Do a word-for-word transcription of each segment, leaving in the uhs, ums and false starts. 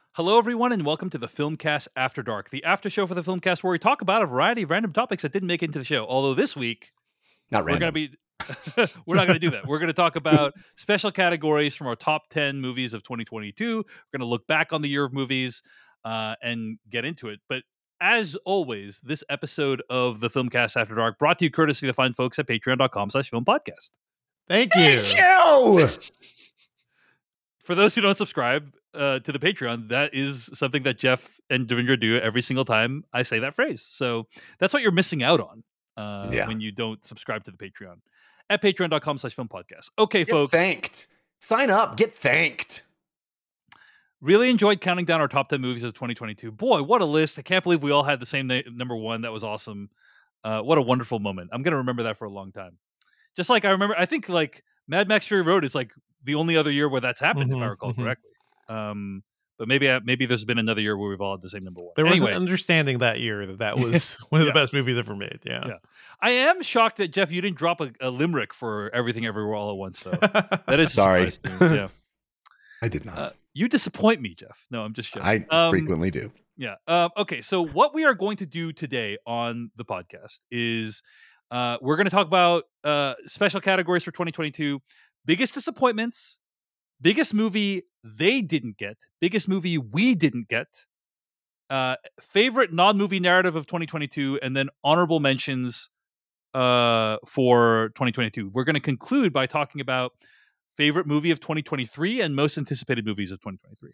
Hello, everyone, and welcome to the Filmcast After Dark, the after show for the Filmcast, where we talk about a variety of random topics that didn't make it into the show. Although this week Not we're going to random. be, we're not going to do that. We're going to talk about special categories from our top ten movies of twenty twenty-two. We're going to look back on the year of movies uh, and get into it. But as always, this episode of the Filmcast After Dark brought to you courtesy of the fine folks at patreon.com slash film podcast. Thank you. Thank you. For those who don't subscribe uh, to the Patreon, that is something that Jeff and Devindra do every single time I say that phrase. So that's what you're missing out on uh, Yeah. when you don't subscribe to the Patreon at patreon.com slash film podcast. Okay, Get folks. thanked. Sign up. Get thanked. Really enjoyed counting down our top ten movies of twenty twenty-two. Boy, what a list. I can't believe we all had the same na- number one. That was awesome. Uh, what a wonderful moment. I'm going to remember that for a long time. Just like I remember, I think like Mad Max Fury Road is like the only other year where that's happened, Mhm, if I recall mhm. correctly. Um, but maybe I, maybe there's been another year where we've all had the same number one. There was Anyway, an understanding that year that that was one of Yeah. the best movies ever made. Yeah. Yeah. I am shocked that Jeff, you didn't drop a, a limerick for Everything Everywhere All at Once, though. That is a Sorry. surprise to me. Yeah, I did not. uh, you disappoint me, Jeff. No, I'm just joking. I Um, frequently do. Yeah. Um, okay. So what we are going to do today on the podcast is uh, we're going to talk about uh, special categories for twenty twenty-two, biggest disappointments, biggest movie they didn't get, biggest movie we didn't get, uh, favorite non-movie narrative of twenty twenty-two, and then honorable mentions uh, for twenty twenty-two. We're going to conclude by talking about favorite movie of twenty twenty-three and most anticipated movies of twenty twenty-three.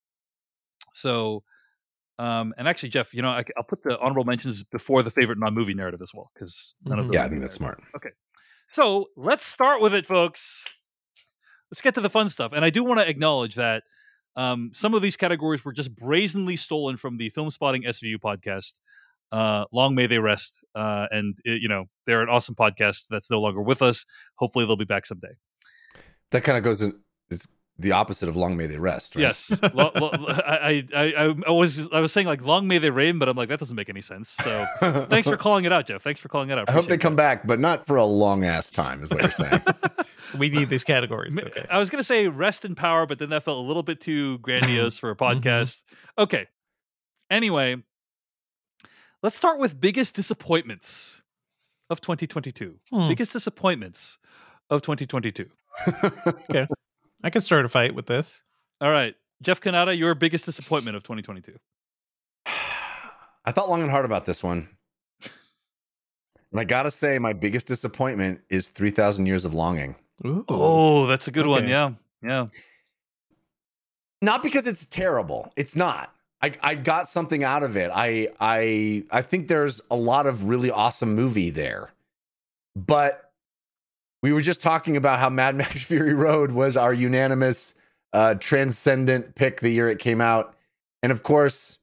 So, um, and actually, Jeff, you know, I, will put the honorable mentions before the favorite non-movie narrative as well, because none of Mhm. them. Yeah, are I think movie that's narratives. smart. So let's start with it, folks. Let's get to the fun stuff. And I do want to acknowledge that um, some of these categories were just brazenly stolen from the Film Spotting S V U podcast. Uh, long may they rest. Uh, and, it, you know, they're an awesome podcast that's no longer with us. Hopefully they'll be back someday. That kind of goes in, it's the opposite of long may they rest, right? Yes. lo, lo, I, I, I, I, was, I was saying like long may they reign, but I'm like, that doesn't make any sense. So thanks for calling it out, Jeff. Thanks for calling it out. I hope they Appreciate come back, but not for a long ass time, is what you're saying. We need these categories. Ma- Okay. I was going to say rest in power, but then that felt a little bit too grandiose for a podcast. Okay. Anyway, let's start with biggest disappointments of twenty twenty-two. Hmm. Biggest disappointments of twenty twenty-two. I could start a fight with this. All right. Jeff Kanata, your biggest disappointment of twenty twenty-two. I thought long and hard about this one. And I gotta say, my biggest disappointment is three thousand Years of Longing. Ooh. Oh, that's a good one. Okay. Yeah. Yeah. Not because it's terrible. It's not. I, I got something out of it. I I I think there's a lot of really awesome movie there. But we were just talking about how Mad Max Fury Road was our unanimous uh, transcendent pick the year it came out. And of course,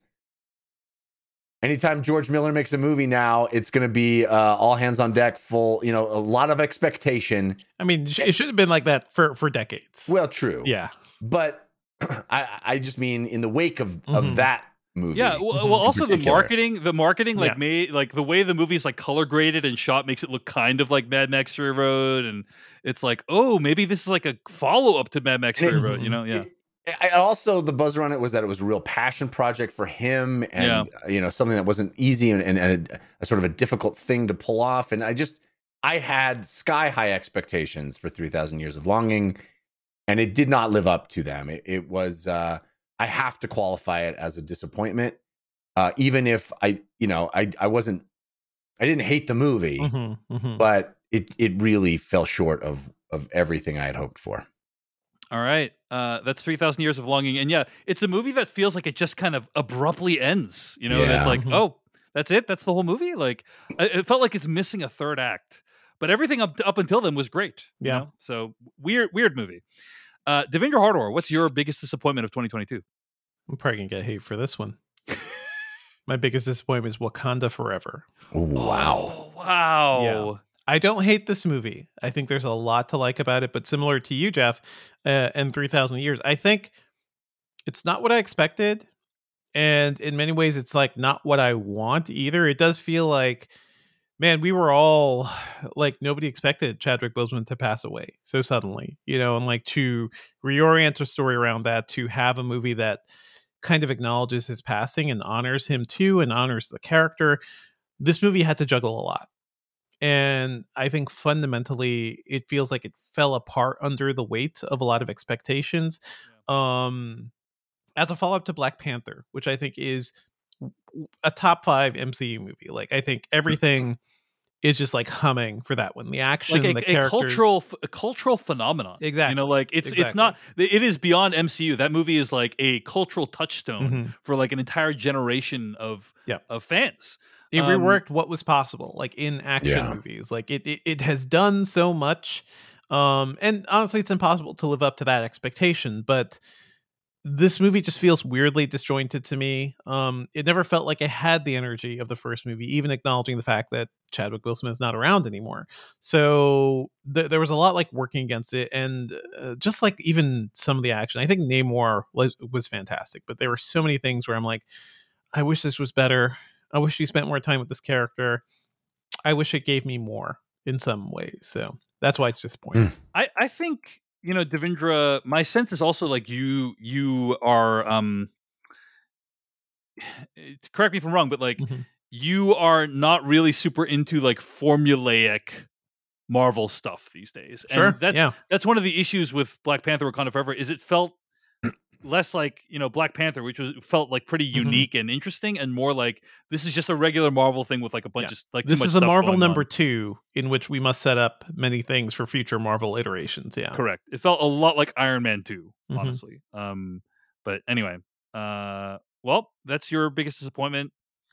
anytime George Miller makes a movie now, it's going to be uh, all hands on deck, full, you know, a lot of expectation. I mean, it should have been like that for, for decades. Well, true. yeah. But I, I just mean in the wake of, Mhm. of that movie. Yeah, well, Mhm. well also the particular. marketing, the marketing, like Yeah. made like the way the movie's like color graded and shot makes it look kind of like Mad Max Fury Road, and it's like, oh, maybe this is like a follow up to Mad Max And it- Fury Road, you know? Yeah, It- I also, the buzz around it was that it was a real passion project for him, and you know, something that wasn't easy and, and, and a, a sort of a difficult thing to pull off. And I just, I had sky high expectations for three thousand Years of Longing, and it did not live up to them. It, it was, uh, I have to qualify it as a disappointment, uh, even if I, you know, I, I wasn't, I didn't hate the movie, Mhm, mhm. but it, it really fell short of of everything I had hoped for. all right. Uh, that's three thousand Years of Longing. And yeah, it's a movie that feels like it just kind of abruptly ends, you know? And Yeah. it's like, Mhm. oh, that's it? That's the whole movie? Like, I- it felt like it's missing a third act. But everything up, up until then was great. you Yeah. know? So weird, weird movie. Uh, Devindra Hardor, what's your biggest disappointment of twenty twenty-two? I'm probably going to get hate for this one. My biggest disappointment is Wakanda Forever. Wow. Oh, wow. Yeah. I don't hate this movie. I think there's a lot to like about it, but similar to you, Jeff, uh, and three thousand Years, I think it's not what I expected. And in many ways, it's like not what I want either. It does feel like, man, we were all like, nobody expected Chadwick Boseman to pass away so suddenly, you know, and like to reorient a story around that, to have a movie that kind of acknowledges his passing and honors him too, and honors the character. This movie had to juggle a lot. And I think fundamentally it feels like it fell apart under the weight of a lot of expectations. Yeah. Um, as a follow-up to Black Panther, which I think is a top five M C U movie. Like, I think everything is just like humming for that one. The action, like a, the a characters, cultural, a cultural phenomenon. Exactly. You know, like it's exactly. it's not. It is beyond M C U. That movie is like a cultural touchstone mm-hmm. for like an entire generation of yep. of fans. It um, reworked what was possible, like in action yeah. movies. Like it, it, it has done so much, um, and honestly, it's impossible to live up to that expectation. But this movie just feels weirdly disjointed to me. Um, it never felt like it had the energy of the first movie, even acknowledging the fact that Chadwick Boseman is not around anymore. So th- there was a lot like working against it, and uh, just like even some of the action. I think Namor was, was fantastic, but there were so many things where I'm like, I wish this was better. I wish you spent more time with this character. I wish it gave me more in some ways. So that's why it's disappointing. Mm. I, I think, you know, Devindra, my sense is also like you you are um correct me if I'm wrong, but like mm-hmm. you are not really super into like formulaic Marvel stuff these days. Sure. And that's yeah. that's one of the issues with Black Panther Wakanda Forever is it felt less like, you know, Black Panther, which was felt like pretty unique mm-hmm. and interesting, and more like this is just a regular Marvel thing with like a bunch yeah. of like this too much is a stuff Marvel number on. two in which we must set up many things for future Marvel iterations. Yeah, correct. It felt a lot like Iron Man two, mm-hmm. honestly. Um, but anyway, uh, well, that's your biggest disappointment.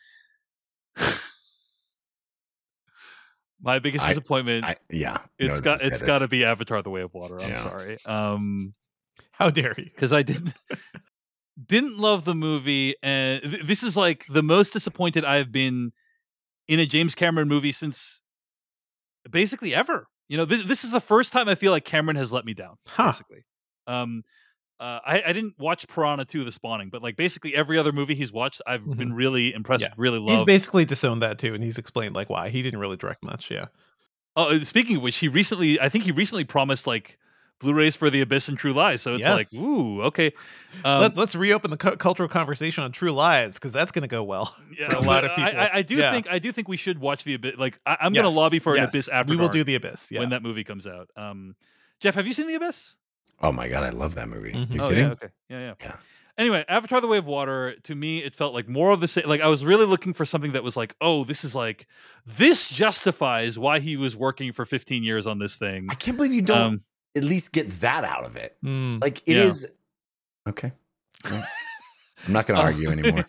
My biggest I, disappointment. I, yeah, it's got it's got to be Avatar: The Way of Water. I'm yeah. sorry. Um, How dare you? Because I didn't didn't love the movie, and th- this is like the most disappointed I've been in a James Cameron movie since basically ever. You know, this this is the first time I feel like Cameron has let me down. Huh. Basically, um, uh, I, I didn't watch Piranha two: The Spawning, but like basically every other movie he's watched, I've mm-hmm. been really impressed. Yeah. Really loved. He's basically disowned that too, and he's explained like why he didn't really direct much. Yeah. Oh, speaking of which, he recently, I think he recently promised like Blu-rays for The Abyss and True Lies. So it's yes. like, ooh, okay. Um, Let, let's reopen the cu- cultural conversation on True Lies because that's going to go well yeah, for a lot of people. I, I do yeah. think I do think we should watch The Abyss. Like, I, I'm yes. going to lobby for yes. an Abyss after we will dark do The Abyss yeah. when that movie comes out. Um, Jeff, have you seen The Abyss? Oh my god, I love that movie. Mm-hmm. You oh, kidding? Yeah, okay, yeah, yeah. Yeah. Anyway, Avatar: The Way of Water, to me, it felt like more of the same. Like, I was really looking for something that was like, oh, this is like, this justifies why he was working for fifteen years on this thing. I can't believe you don't Um, at least get that out of it. Mm. Like, it Yeah. is okay. Right. I'm not going to argue anymore.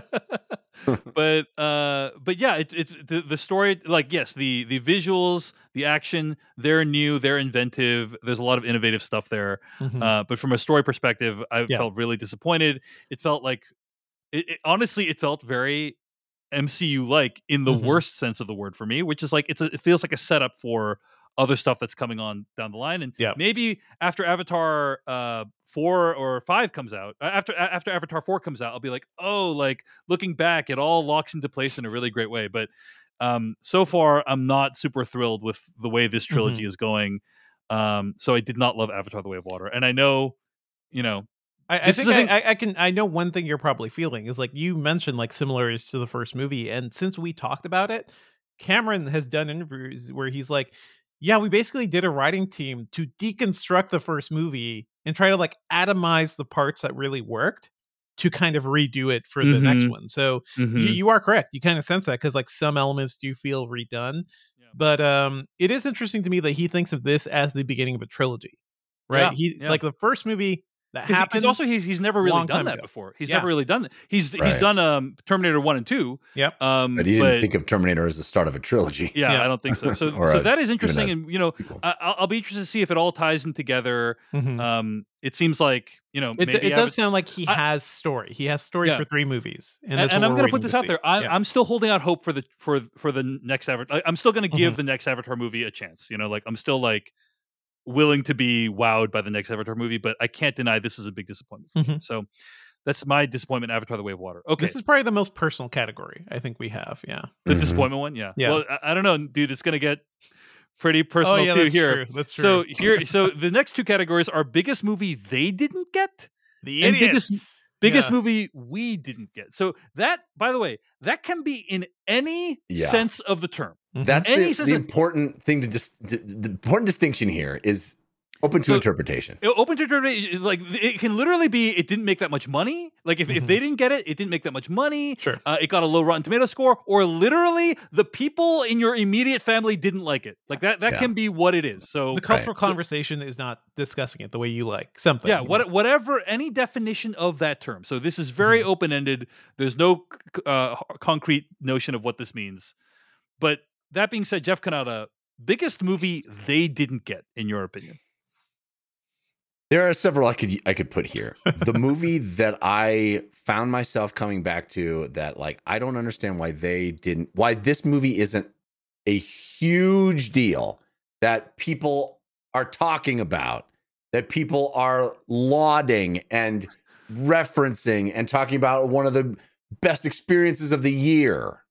but uh but yeah, it's it's the, the story, like, yes, the the visuals, the action, they're new, they're inventive, there's a lot of innovative stuff there. Mhm. Uh but from a story perspective, I Yeah. felt really disappointed. It felt like it, it honestly it felt very M C U like in the Mhm. worst sense of the word for me, which is like it's a, it feels like a setup for other stuff that's coming on down the line. And Yeah. maybe after Avatar uh four or five comes out, uh, after a- after Avatar four comes out, I'll be like, oh, like looking back, it all locks into place in a really great way. But um so far, I'm not super thrilled with the way this trilogy is going. Um, so I did not love Avatar: The Way of Water, and I know, you know, I, I This is think the thing- I, I, I can. I know one thing you're probably feeling is like you mentioned, like similarities to the first movie, and since we talked about it, Cameron has done interviews where he's like, "Yeah, we basically did a writing team to deconstruct the first movie and try to like atomize the parts that really worked to kind of redo it for the next Mhm. one." So Mhm. you, you are correct. You kind of sense that because like some elements do feel redone, Yeah. but um, it is interesting to me that he thinks of this as the beginning of a trilogy, right? Yeah, he yeah. like the first movie that Because happened. also he's he's never really long done time that ago. before. He's Yeah. never really done that. He's he's Right. done um Terminator one and two. Yep. Um, But he didn't think of Terminator as the start of a trilogy. Yeah, Yeah. I don't think so. So, Or so a- that is interesting, even a and you know, sequel. I, I'll, I'll be interested to see if it all ties in together. Mhm. Um, it seems like you know, It, maybe it Ava- does sound like he I- has story. He has story Yeah. for three movies, and, and, that's and what I'm we're going to put waiting this to out see. there. I'm, Yeah. I'm still holding out hope for the for for the next Avatar. I'm still going to give Mhm. the next Avatar movie a chance. You know, like I'm still like willing to be wowed by the next Avatar movie, but I can't deny this is a big disappointment. For me. Mhm. So that's my disappointment. Avatar: The Way of Water. Okay, This is probably the most personal category I think we have. Yeah. the Mhm. disappointment one. Yeah. Yeah. Well, I, I don't know, dude. It's going to get pretty personal oh yeah, too that's here. true. That's true. So here, so the next two categories are biggest movie they didn't get, the and idiots. biggest- Biggest Yeah. movie we didn't get. So that, by the way, that can be in any Yeah. sense of the term. Mhm. That's Any the, sense the of- important thing to just the important distinction here is open to So- interpretation. It- Open to interpretation, like it can literally be it didn't make that much money. Like if, if Mhm. they didn't get it, it didn't make that much money. Sure. Uh, it got a low Rotten Tomato score, or literally the people in your immediate family didn't like it. Like that that Yeah. can be what it is. So The cultural So- conversation is not discussing it the way you like something. yeah, you know? what, whatever, any definition of that term. So this is very Mhm. open-ended. There's no c- uh, h- concrete notion of what this means. But that being said, Jeff Kanata, biggest movie they didn't get, in your opinion? There are several I could I could put here. The movie that I found myself coming back to that like I don't understand why they didn't why this movie isn't a huge deal that people are talking about, that people are lauding and referencing and talking about one of the best experiences of the year.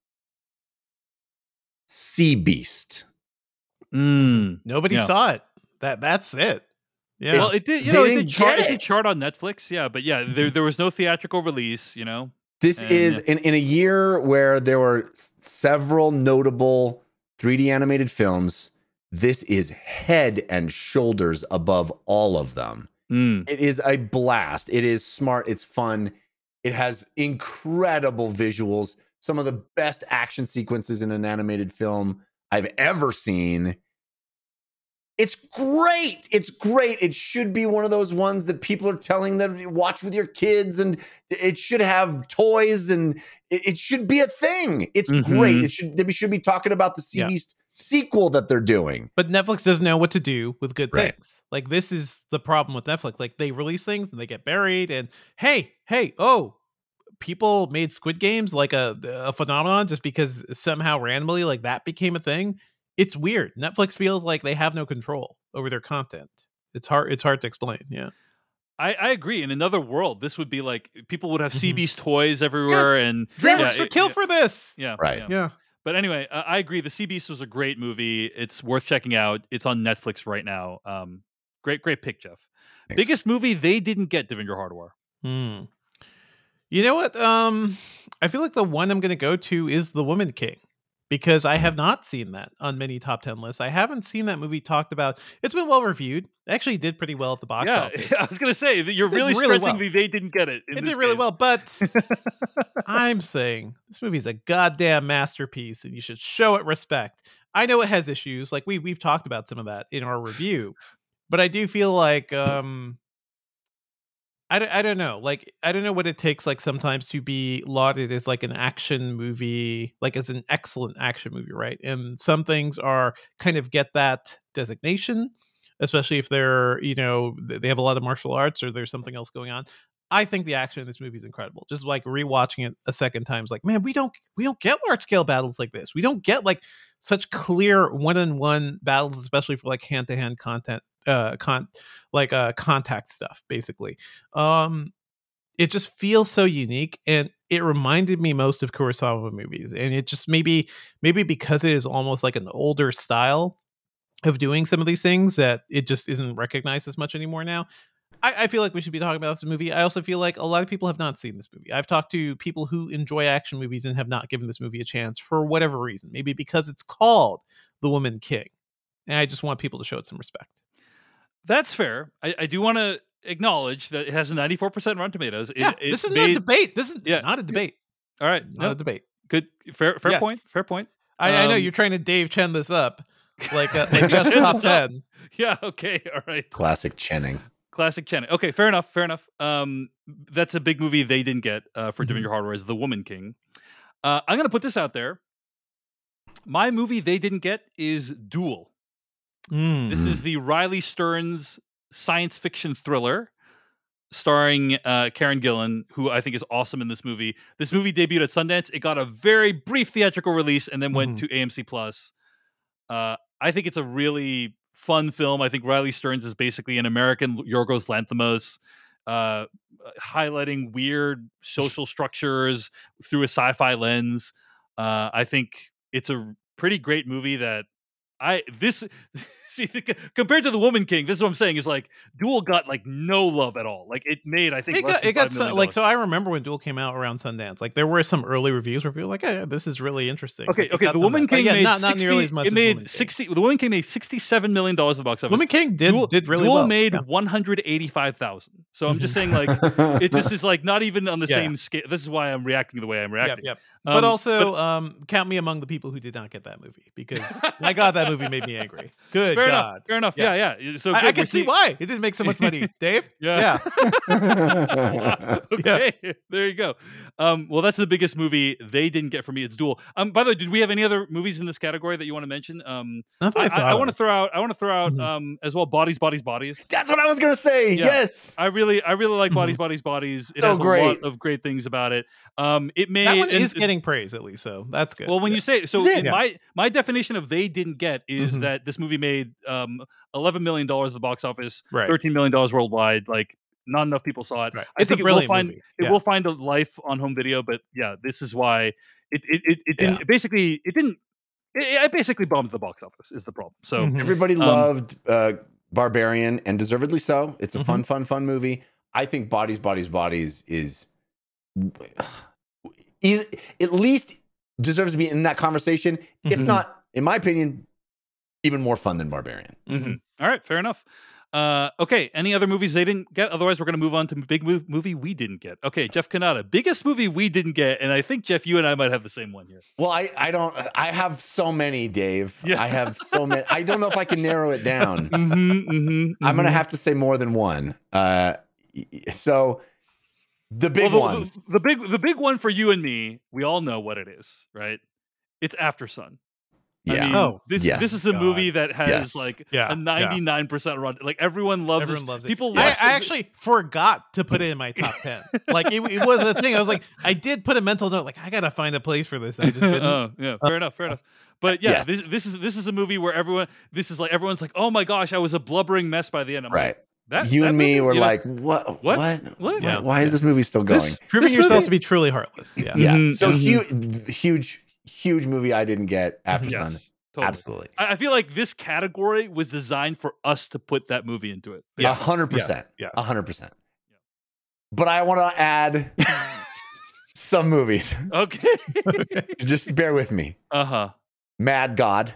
Sea Beast. Mm. Nobody Yeah. saw it. That that's it. Yeah. Well, It's- it did. You they know, it didn't did chart. get It it. did chart on Netflix. Yeah, but yeah, there there was no theatrical release. You know. This And- is in, in a year where there were s- several notable three D animated films. This is head and shoulders above all of them. Mm. It is a blast. It is smart. It's fun. It has incredible visuals. Some of the best action sequences in an animated film I've ever seen. It's great. It's great. It should be one of those ones that people are telling them to watch with your kids, and it should have toys, and it, it should be a thing. It's Mhm. great. It should they should be talking about the Sea Yeah. Beast sequel that they're doing. But Netflix doesn't know what to do with good Right. things. Like this is the problem with Netflix. Like they release things and they get buried. And hey, hey, oh, people made Squid Games like a a phenomenon just because somehow randomly like that became a thing. It's weird. Netflix feels like they have no control over their content. It's hard. It's hard to explain. Yeah. I, I agree. In another world, this would be like people would have Sea Mhm. Beast toys everywhere, Yes. and Dreamworks yeah, for it- kill yeah, for this. yeah, Right. yeah. Yeah. But anyway, uh, I agree. The Sea Beast was a great movie. It's worth checking out. It's on Netflix right now. Um, great, great pick, Jeff. Thanks. Biggest movie they didn't get, Devendra Hardwar. Hmm. You know what? Um, I feel like the one I'm going to go to is The Woman King because I have not seen that on many top ten lists. I haven't seen that movie talked about. It's been well reviewed. It actually did pretty well at the box Yeah, office. I was gonna say that you're It did really really stressing well. the they didn't get it. in It this did really case. well, but I'm saying this movie's a goddamn masterpiece and you should show it respect. I know it has issues. Like we we've talked about some of that in our review, but I do feel like um I don't, I don't know. Like I don't know what it takes like sometimes to be lauded as like an action movie, like as an excellent action movie, right? And some things are kind of get that designation, especially if they're, you know, th- they have a lot of martial arts or there's something else going on. I think the action in this movie is incredible. Just like rewatching it a second time is like, man, we don't we don't get large scale battles like this. We don't get like such clear one on one battles, especially for like hand to hand content, uh, con like uh contact stuff, basically. Um, it just feels so unique, and it reminded me most of Kurosawa movies, and it just maybe maybe because it is almost like an older style of doing some of these things that it just isn't recognized as much anymore now. I, I feel like we should be talking about this movie. I also feel like a lot of people have not seen this movie. I've talked to people who enjoy action movies and have not given this movie a chance for whatever reason. Maybe because it's called The Woman King. And I just want people to show it some respect. That's fair. I, I do want to acknowledge that it has a ninety-four percent Rotten Tomatoes. It, Yeah, it this is made- not a debate. This is Yeah. not a debate. All right, Not no, a debate. good, fair, fair Yes. point. Fair point. I, I know Um, you're trying to Dave Chen this up, like uh, like just top ten. Yeah. Okay. All right. Classic Chenning. Classic Channing. Okay, fair enough. Fair enough. Um, that's a big movie they didn't get uh, for Mhm. Devendra Hardwar is The Woman King. Uh, I'm gonna put this out there. My movie they didn't get is Duel. Mm. This is the Riley Stearns science fiction thriller starring uh, Karen Gillan, who I think is awesome in this movie. This movie debuted at Sundance. It got a very brief theatrical release and then went Mhm. to A M C Plus. Uh, I think it's a really fun film. I think Riley Stearns is basically an American Yorgos Lanthimos, uh, highlighting weird social structures through a sci-fi lens. Uh, I think it's a pretty great movie that I this See, the, compared to the Woman King, this is what I'm saying is like Duel got like no love at all. Like it made, I think, It less got, than it got five so, million like dollars. so. I remember when Duel came out around Sundance. Like there were some early reviews where people were like, "Yeah, this is really interesting." Okay, Like, it okay. got The some of Woman that. But King yeah, made not, not sixty. nearly as much. It as made Woman King. sixty. The Woman King made sixty-seven million dollars at the box office. Woman King did Duel, did really Duel well. made Yeah. one hundred eighty-five thousand. So I'm just Mhm. saying, like, it just is like not even on the Yeah. same scale. This is why I'm reacting the way I'm Yep, reacting. yep. Um, But also, um, count me among the people who did not get that movie because my God, that movie made me angry. Good fair God. enough. Fair enough. Yeah, Yeah. yeah. So I, good, I can we're see seeing- why it didn't make so much money, Dave. Yeah. Yeah. Okay, there you go. Um, well, that's the biggest movie they didn't get for me. It's Duel. Um, by the way, did we have any other movies in this category that you want to mention? Um, Not that I I, thought I, I want to of. throw out. I want to throw out Mhm. um as well. Bodies, Bodies, Bodies. That's what I was gonna say. Yeah. Yes. I really, I really like Bodies, Mhm. Bodies, Bodies. It So has a great. lot of great things about it. Um, it made That one and- is getting praise at least, so that's good. well, when Yeah. you say so, Is it? in Yeah. my my definition of they didn't get is Mhm. that this movie made um eleven million dollars at the box office, Right. thirteen million dollars worldwide. Like not enough people saw it. Right. I It's a think it will brilliant find movie. it Yeah. will find a life on home video, but yeah, this is why it it it, it didn't Yeah. basically it didn't it, it basically bombed the box office is the problem. So Mhm. Everybody Um, loved uh, Barbarian, and deservedly so. It's a Mhm. fun, fun, fun movie. I think Bodies, Bodies, Bodies is is at least deserves to be in that conversation. If Mhm. not, in my opinion, even more fun than Barbarian. mhm. All right, fair enough. Uh, okay, any other movies they didn't get? Otherwise, we're going to move on to big mov- movie we didn't get. Okay, Jeff Kanata, biggest movie we didn't get, and I think Jeff, you and I might have the same one here. Well, I, I don't. I have so many, Dave. Yeah. I have so many. I don't know if I can narrow it down. Mm-hmm, mm-hmm, I'm gonna have to say more than one. Uh, so the big Well, the, ones. The, the big, the big one for you and me, we all know what it is, right? It's After Sun. Yeah. I mean, Oh, this yes. this is a God. movie that has Yes. like Yeah, a yeah. ninety-nine percent run. Like everyone loves Everyone this. loves it. People I, watch I this- actually forgot to put it in my top ten. Like it, it was a thing. I was like, I did put a mental note. Like I gotta find a place for this. I just didn't. oh, yeah, fair enough, fair enough. But yeah, Yes. this this is this is a movie where everyone this is like everyone's like, oh my gosh, I was a blubbering mess by the end. I'm Right. like, that You that and me movie? were You know, like, what? What? What? What? Yeah. Why is this movie still going? This- Proving this yourselves movie- to be truly heartless. Yeah. yeah. Mhm, So mhm. huge, huge, huge movie I didn't get After yes, Sun. totally. Absolutely. I I feel like this category was designed for us to put that movie into it. A Yes. hundred percent. Yes. A hundred percent. But I want to add some movies. Okay. Just bear with me. uh huh. Mad God.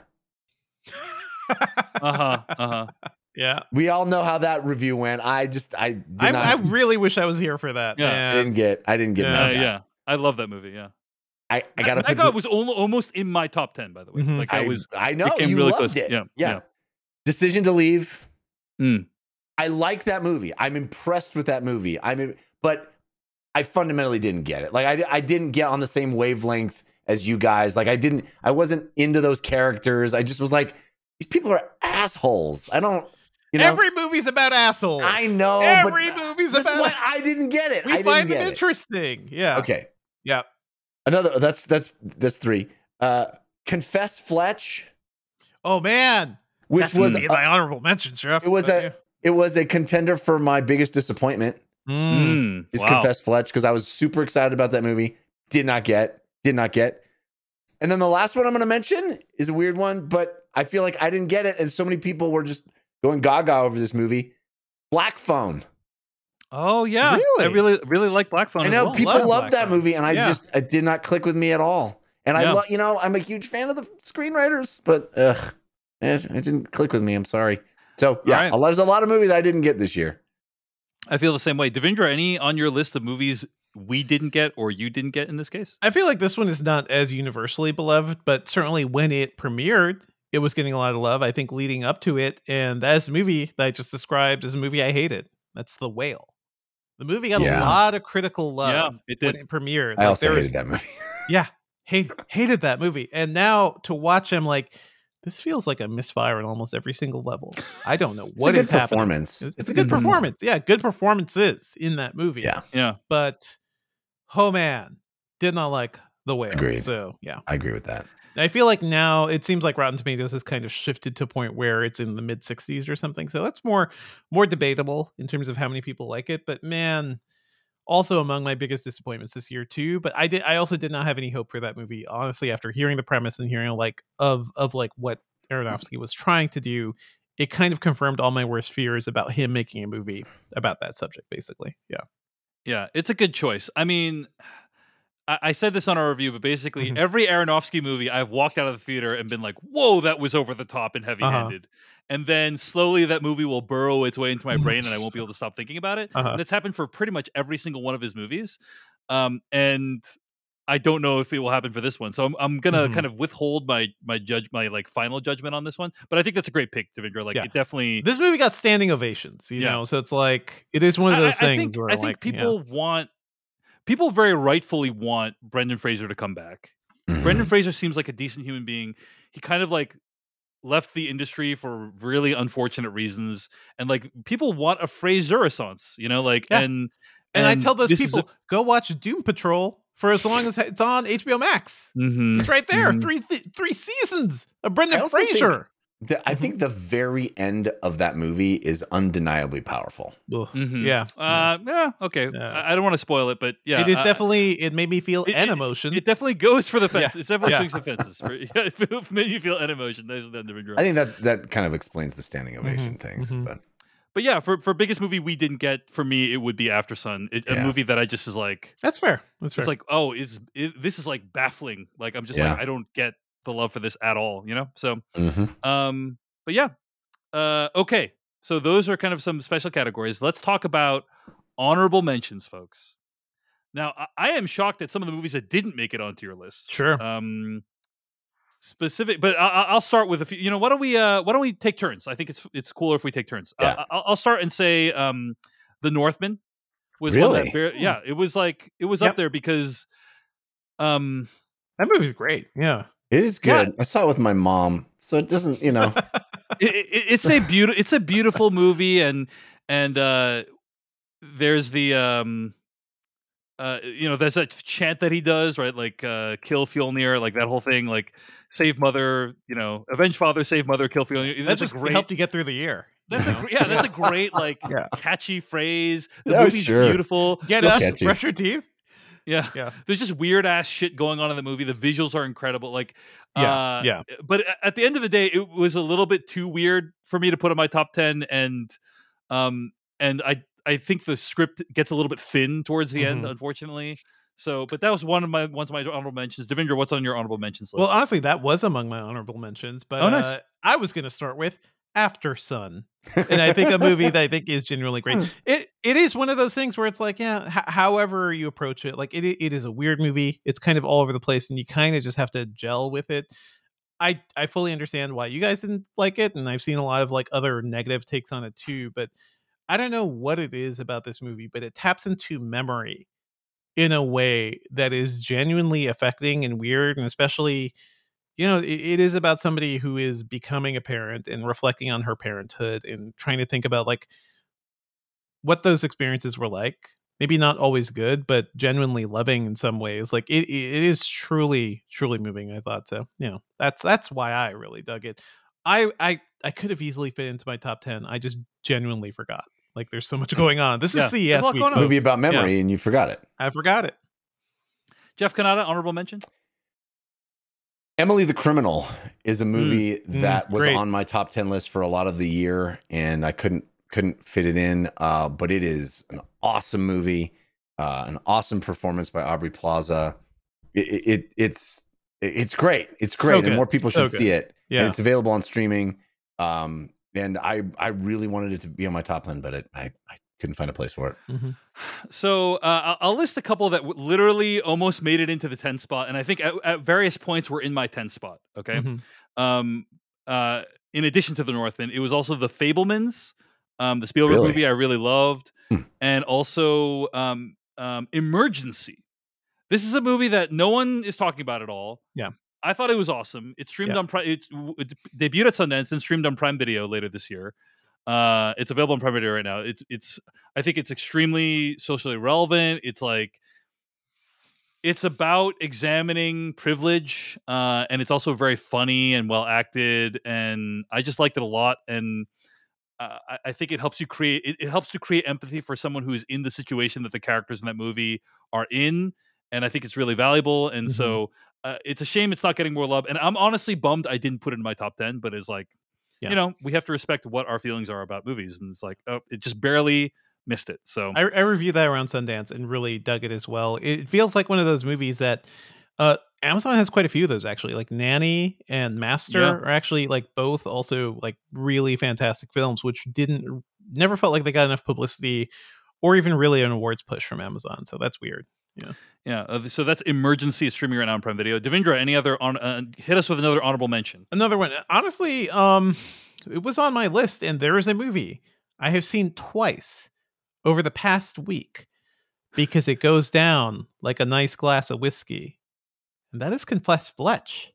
Uh huh. Uh huh. Yeah. We all know how that review went. I just I did I, not I really wish I was here for that. Yeah. I man. didn't get I didn't get Yeah, Mad Uh, God. yeah. I love that movie. Yeah. I, I gotta Mad put God the- was al- almost in my top ten, by the way. Mhm. Like that I, was I know came you really loved close. it. Yeah, Yeah. yeah. Decision to Leave. Mm. I like that movie. I'm impressed with that movie. I'm in- but I fundamentally didn't get it. Like I I didn't get on the same wavelength as you guys. Like I didn't I wasn't into those characters. I just was like, these people are assholes. I don't you know Every movie's about assholes. I know, but Every movie's this is about. why I didn't get it. we I didn't find get them it. interesting. Yeah. Okay. Yeah. Another that's that's that's three. Uh Confess Fletch, Oh man. which That's was gonna be a- my honorable mention, Sheriff. it was But, a it was a contender for my biggest disappointment. yeah. Mm. Mm. Is Wow. Confess Fletch because I was super excited about that movie. Did not get, did not get. And then the last one I'm going to mention is a weird one, but I feel like I didn't get it, and so many people were just going gaga over this movie. Black Phone. Oh yeah. I Really? really really like Black Phone. I as know well. people Love love Black that Phone. movie, and I Yeah. just it did not click with me at all. And I Yeah. love, you know, I'm a huge fan of the screenwriters, but ugh, it, it didn't click with me. I'm sorry. So yeah, right. a lot- there's a lot of movies I didn't get this year. I feel the same way. Devindra, any on your list of movies we didn't get or you didn't get in this case? I feel like this one is not as universally beloved, but certainly when it premiered, it was getting a lot of love. I think leading up to it, and that's a movie that I just described as a movie I hated. That's The Whale. The movie got Yeah. a lot of critical love Yeah, it when did. it premiered. I Like, also there hated was- that movie. Yeah, hate, hated that movie. And now to watch, I'm like, this feels like a misfire on almost every single level. I don't know what it's a is good happening. performance. It's, it's a good performance. Yeah, good performances in that movie. Yeah, Yeah. But, oh man, did not like The Whale. Agreed. So, yeah. I agree with that. I feel like now it seems like Rotten Tomatoes has kind of shifted to a point where it's in the mid sixties or something. So that's more more debatable in terms of how many people like it. But man, also among my biggest disappointments this year too. But I did I also did not have any hope for that movie, honestly, after hearing the premise and hearing like of of like what Aronofsky was trying to do. it kind of confirmed all my worst fears about him making a movie about that subject, basically. Yeah. Yeah, it's a good choice. I mean, I, I said this on our review, but basically Mhm. every Aronofsky movie, I've walked out of the theater and been like, whoa, that was over the top and heavy-handed. And then slowly that movie will burrow its way into my Mhm. brain and I won't be able to stop thinking about it. Uh-huh. And it's happened for pretty much every single one of his movies. Um, and I don't know if it will happen for this one. So I'm, I'm gonna Mhm. kind of withhold my my judge my like final judgment on this one. But I think that's a great pick, Devindra. Like Yeah. it definitely This movie got standing ovations, you Yeah. know, so it's like it is one of I- those I, I things think where I like think yeah. people want people very rightfully want Brendan Fraser to come back. Mhm. Brendan Fraser seems like a decent human being. He kind of like left the industry for really unfortunate reasons, and like people want a Fraser renaissance, you know, like Yeah. and And, I tell those this is a- people, go watch Doom Patrol for as long as it's on H B O Max. Mhm, It's right there. mhm. Three th- three seasons of I Brendan also think Fraser. the, I think the very end of that movie is undeniably powerful. Ugh, Mhm. Yeah. Uh, yeah, okay. Yeah. I, I don't want to spoil it, but yeah, it is uh, definitely, it made me feel it- an it- emotion. It definitely goes for the Yeah, fence. It definitely yeah. swings the fences. For, yeah, it made you feel an emotion. There's the Devindra. I think that that kind of explains the standing ovation Mhm, things. mhm. But But yeah, for for biggest movie we didn't get, for me it would be After Sun. It, a Yeah. movie that I just is like, That's fair. That's fair. it's like, oh, is it, this is like baffling. Like I'm just Yeah. like I don't get the love for this at all. You know. So Mhm. um, but yeah, uh, okay. So those are kind of some special categories. Let's talk about honorable mentions, folks. Now I, I am shocked at some of the movies that didn't make it onto your list. Sure. Um, specific, but I, I- I'll start with a few. You know, why don't we? Uh, why don't we take turns? I think it's it's cooler if we take turns. Yeah. Uh, I'll, I'll start and say, um, The Northman was one Really? that bar- yeah, it was like it was Yep. up there because, um, that movie's great. Yeah. It is Yeah. good. I saw it with my mom, so it doesn't, you know. it, it, it's a beautiful it's a beautiful movie, and and uh, there's the um. Uh, you know, there's that chant that he does, right? Like, uh, kill Fjolnir, like that whole thing, like save mother, you know, avenge father, save mother, kill Fjolnir. That That's just a great, helped you get through the year. you That's know? a gr- yeah, that's a great like Yeah. catchy phrase. The Yeah, movie's sure. beautiful. Get Real us, catchy. brush your teeth. Yeah, Yeah. there's just weird ass shit going on in the movie. The visuals are incredible. Like, Yeah, uh, yeah. But a- at the end of the day, it was a little bit too weird for me to put in my top ten, and um, and I I think the script gets a little bit thin towards the end, Mhm. unfortunately. So, but that was one of my one of my honorable mentions. Devindra, what's on your honorable mentions list? Well, honestly, that was among my honorable mentions, but Oh, nice. uh, I was going to start with After Sun, and I think a movie that I think is genuinely great. It it is one of those things where it's like, yeah, h- however you approach it, like it it is a weird movie. It's kind of all over the place, and you kind of just have to gel with it. I I fully understand why you guys didn't like it, and I've seen a lot of like other negative takes on it too. But I don't know what it is about this movie, but it taps into memory in a way that is genuinely affecting and weird, and especially, you know, it, it is about somebody who is becoming a parent and reflecting on her parenthood and trying to think about like what those experiences were like. Maybe not always good, but genuinely loving in some ways. Like it, it is truly, truly moving. I thought so. You know, that's that's why I really dug it. I I I could have easily fit into my top ten. I just genuinely forgot. Like there's so much going on. This Yeah, is C E there's a S lot week. going on. Movie folks. about memory, and you forgot it. I forgot it. Jeff Kanata, honorable mention. Emily the Criminal is a movie mm, that was great. on my top ten list for a lot of the year, and I couldn't couldn't fit it in. Uh, but it is an awesome movie, uh, an awesome performance by Aubrey Plaza. It, it it's it's great. It's So great, and good. more people So should see good. it. Yeah. And it's available on streaming. Um, and I I really wanted it to be on my top ten, but it, I I couldn't find a place for it. Mm-hmm. So uh, I'll- I'll list a couple that w- literally almost made it into the ten spot, and I think at, at various points were in my ten spot. Okay. Mm-hmm. Um. Uh. In addition to The Northman, it was also The Fablemans, um, the Spielberg Really? movie I really loved, Hmm. and also um, um, Emergency. This is a movie that no one is talking about at all. Yeah. I thought it was awesome. It streamed Yeah. on Prime. It, it debuted at Sundance and streamed on Prime Video later this year. Uh, it's available on Prime Video right now. It's it's. I think it's extremely socially relevant. It's like it's about examining privilege, uh, and it's also very funny and well acted. And I just liked it a lot. And uh, I, I think it helps you create. It, it helps to create empathy for someone who is in the situation that the characters in that movie are in. And I think it's really valuable. And Mhm. so uh, it's a shame it's not getting more love. And I'm honestly bummed I didn't put it in my top ten. But it's like Yeah. you know, we have to respect what our feelings are about movies, and it's like, oh, it just barely missed it. So I, I reviewed that around Sundance and really dug it as well. It feels like one of those movies that uh, Amazon has quite a few of those actually. Like Nanny and Master Yeah. are actually like both also like really fantastic films, which didn't never felt like they got enough publicity or even really an awards push from Amazon. So that's weird. Yeah. yeah, uh, so that's Emergency is streaming right now on Prime Video. Devindra, any other on? Uh, hit us with another honorable mention. Another one. Honestly, um, it was on my list, and there is a movie I have seen twice over the past week because it goes down like a nice glass of whiskey, and that is Confess Fletch.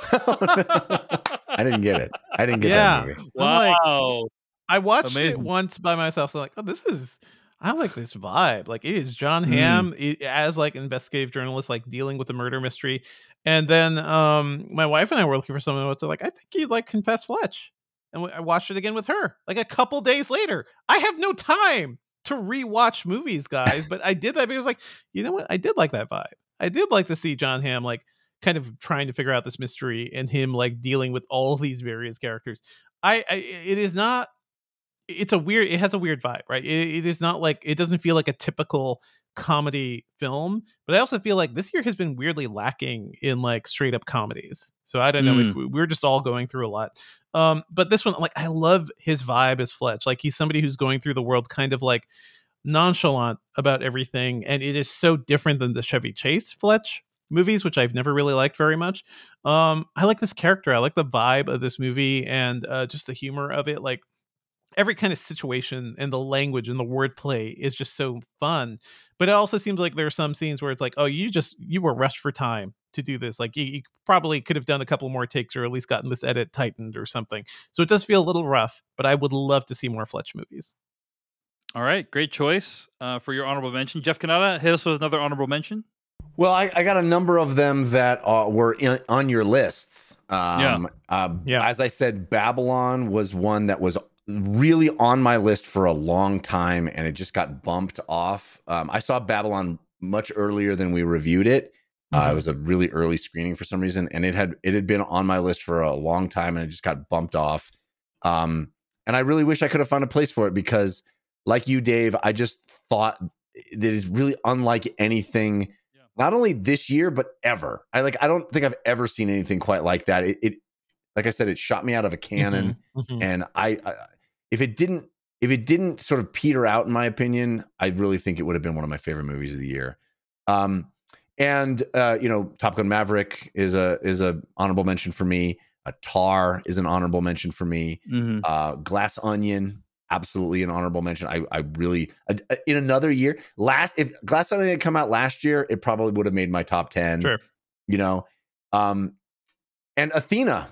I didn't get it. I didn't get Yeah. that movie. Wow, Like, I watched it Amazing. once by myself. So like, oh, this is. I like this vibe. Like it is John Mm. Hamm i- as like investigative journalist, like dealing with a murder mystery. And then um my wife and I were looking for something else. So like, I think you'd like Confess Fletch, and we- I watched it again with her. Like a couple days later, I have no time to rewatch movies, guys. But I did that because like, you know what? I did like that vibe. I did like to see John Hamm like kind of trying to figure out this mystery and him like dealing with all these various characters. I, I it is not. It's a weird. It has a weird vibe, right? It, it is not like it doesn't feel like a typical comedy film. But I also feel like this year has been weirdly lacking in like straight up comedies. So I don't know if we, we're just all going through a lot. Um, but this one, like, I love his vibe as Fletch. Like he's somebody who's going through the world kind of like nonchalant about everything, and it is so different than the Chevy Chase Fletch movies, which I've never really liked very much. Um, I like this character. I like the vibe of this movie and uh, just the humor of it. Like every kind of situation and the language and the wordplay is just so fun. But it also seems like there are some scenes where it's like, oh, you just you were rushed for time to do this. Like you, you probably could have done a couple more takes or at least gotten this edit tightened or something. So it does feel a little rough, but I would love to see more Fletch movies. All right, great choice uh, for your honorable mention. Jeff Canada, hit us with another honorable mention. Well, I, I got a number of them that uh, were in, on your lists. Um, Yeah. Uh, Yeah. As I said, Babylon was one that was really on my list for a long time, and it just got bumped off. Um, I saw Babylon much earlier than we reviewed it. Uh, it was a really early screening for some reason, and it had it had been on my list for a long time, and it just got bumped off. Um, and I really wish I could have found a place for it because, like you, Dave, I just thought that is really unlike anything. Yeah. Not only this year, but ever. I like. I don't think I've ever seen anything quite like that. It, it like I said, it shot me out of a cannon, Mhm, mhm. and I, I, if it didn't, if it didn't sort of peter out, in my opinion, I really think it would have been one of my favorite movies of the year. Um, and uh, you know, Top Gun Maverick is a is a honorable mention for me. A Tar is an honorable mention for me. Mm-hmm. Uh, Glass Onion, absolutely an honorable mention. I, I really, uh, in another year, last if Glass Onion had come out last year, it probably would have made my top ten. Sure. You know, um, and Athena.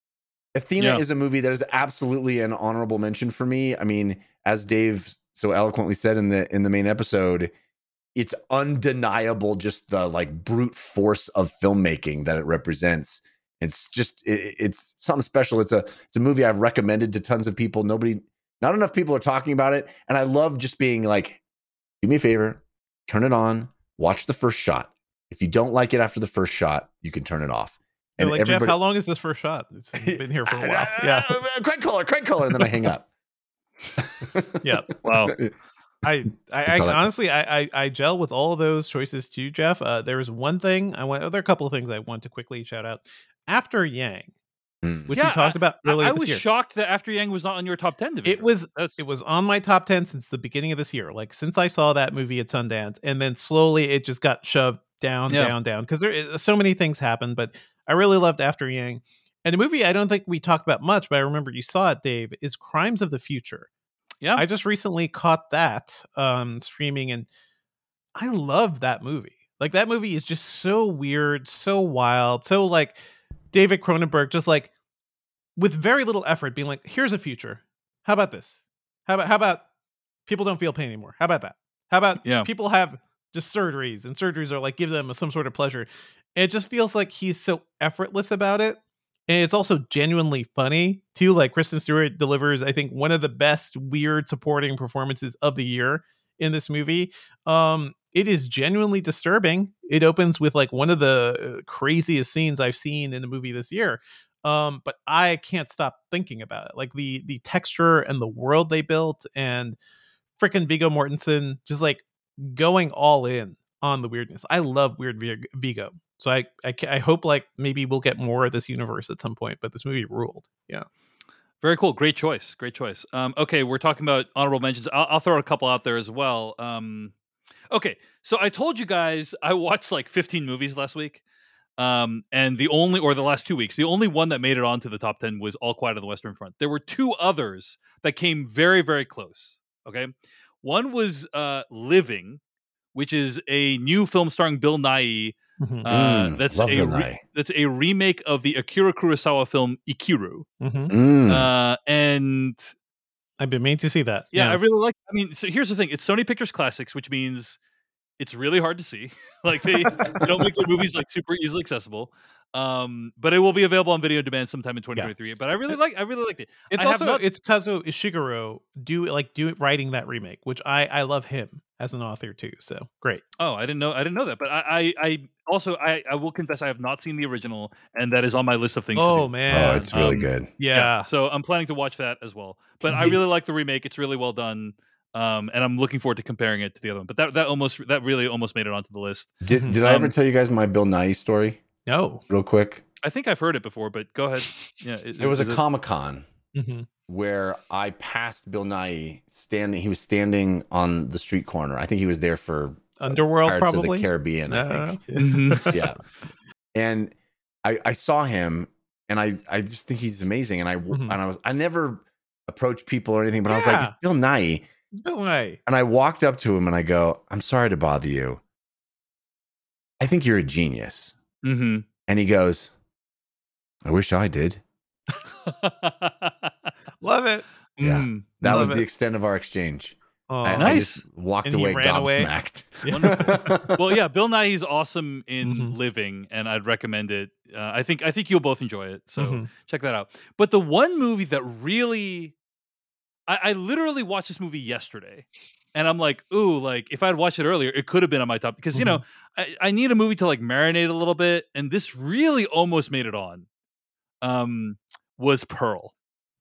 Athena Yeah. is a movie that is absolutely an honorable mention for me. I mean, as Dave so eloquently said in the in the main episode, it's undeniable just the like brute force of filmmaking that it represents. It's just it, it's something special. It's a it's a movie I've recommended to tons of people. Nobody, not enough people are talking about it, and I love just being like, do me a favor, turn it on, watch the first shot. If you don't like it after the first shot, you can turn it off. They're And like, Jeff, everybody- how long is this first shot? It's been here for a while. Yeah. Craig Kohler, Craig Kohler, and then I hang up. Yeah. Wow. I, I, I That's all I- honestly, I, I, I gel with all of those choices too, Jeff. Uh, there was one thing I want. There are a couple of things I want to quickly shout out. After Yang, Mm. which Yeah, we talked about I, earlier I this was year, shocked that After Yang was not on your top ten. Devindra. it was That's, it was on my top ten since the beginning of this year. Like since I saw that movie at Sundance, and then slowly it just got shoved down, Yeah. down, down because there is so many things happened. But I really loved After Yang, and a movie I don't think we talked about much, but I remember you saw it, Dave. Is Crimes of the Future. yeah. I just recently caught that um streaming, and I love that movie. Like that movie is just so weird, so wild, so like David Cronenberg, just like with very little effort, being like, "Here's a future. How about this? How about how about people don't feel pain anymore? How about that? How about Yeah. people have just surgeries, and surgeries are like give them some sort of pleasure." And it just feels like he's so effortless about it. And it's also genuinely funny too. Like Kristen Stewart delivers, I think, one of the best weird supporting performances of the year in this movie. Um, it is genuinely disturbing. It opens with like one of the uh, craziest scenes I've seen in a movie this year. Um, but I can't stop thinking about it. Like the the texture and the world they built, and freaking Viggo Mortensen just like going all in on the weirdness. I love weird Vig- Viggo. So I, I I hope like maybe we'll get more of this universe at some point. But this movie ruled. Yeah. Very cool. Great choice. Great choice. Um, okay, we're talking about honorable mentions. I'll, I'll throw a couple out there as well. Um, okay, so I told you guys I watched like fifteen movies last week. Um, and the only, or the last two weeks, the only one that made it onto the top ten was All Quiet on the Western Front. There were two others that came very, very close. Okay. One was uh, Living, which is a new film starring Bill Nighy. Mm-hmm. Uh, Mm, that's love a Bill re- Nighy. that's a remake of the Akira Kurosawa film Ikiru. Mm-hmm. Mm. Uh, and I've been meaning to see that. yeah, I really like. I mean, so here's the thing: it's Sony Pictures Classics, which means it's really hard to see. Like they, they don't make their movies like super easily accessible. Um, but it will be available on video on demand sometime in twenty twenty-three. But I really like, I really liked it. It's I have also not- it's Kazuo Ishiguro do like do writing that remake, which I I love him as an author too. So great. Oh, I didn't know. I didn't know that. But I, I, I also, I, I will confess, I have not seen the original, and that is on my list of things. to Oh do. man, Oh, it's really Um, good. yeah. So I'm planning to watch that as well. But I really like the remake. It's really well done. Um, and I'm looking forward to comparing it to the other one. But that, that almost, that really almost made it onto the list. Did Mhm. Did I ever Um, tell you guys my Bill Nighy story? No. Real quick. I think I've heard it before, but go ahead. Yeah, is- It was is a Comic Con Mm-hmm. where I passed Bill Nighy standing. He was standing on the street corner. I think he was there for Underworld, Pirates of probably. the Caribbean. I Uh, think. Mhm. Yeah. And I, I saw him, and I, I just think he's amazing. And I Mhm. and I was I never approached people or anything, but I was like, Yeah. it's Bill Nighy. It's Bill Nighy. And I walked up to him and I go, I'm sorry to bother you. I think you're a genius. Mhm. And he goes, I wish I did. Love it. Yeah. Mm. That Love was the it. extent of our exchange. Oh, I, I Nice. just walked And he away ran away? gobsmacked. Wonderful. Well, yeah, Bill Nighy's awesome in Mhm. Living, and I'd recommend it. Uh, I think I think you'll both enjoy it. So Mhm. check that out. But the one movie that really, I, I literally watched this movie yesterday, and I'm like, ooh, like if I'd watched it earlier, it could have been on my top because you know I, I need a movie to like marinate a little bit, and this really almost made it on. Um, was Pearl.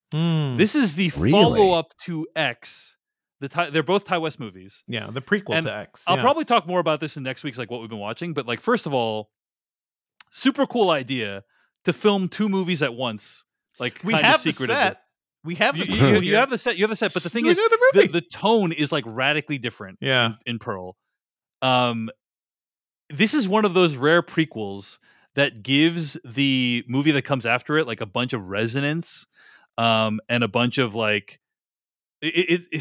Mm. This is the Really? follow up to X. The Ty- they're both Ty West movies. Yeah, the prequel And to X. I'll yeah. probably talk more about this in next week's like what we've been watching. But like, first of all, super cool idea to film two movies at once. Like we kind have of the secretively. set. We have You, the you- people you here. have the set. You have the set. But the thing We is, do the the, movie. the tone is like radically different. Yeah. in, in Pearl. Um, this is one of those rare prequels that gives the movie that comes after it like a bunch of resonance, um, and a bunch of like it. it, it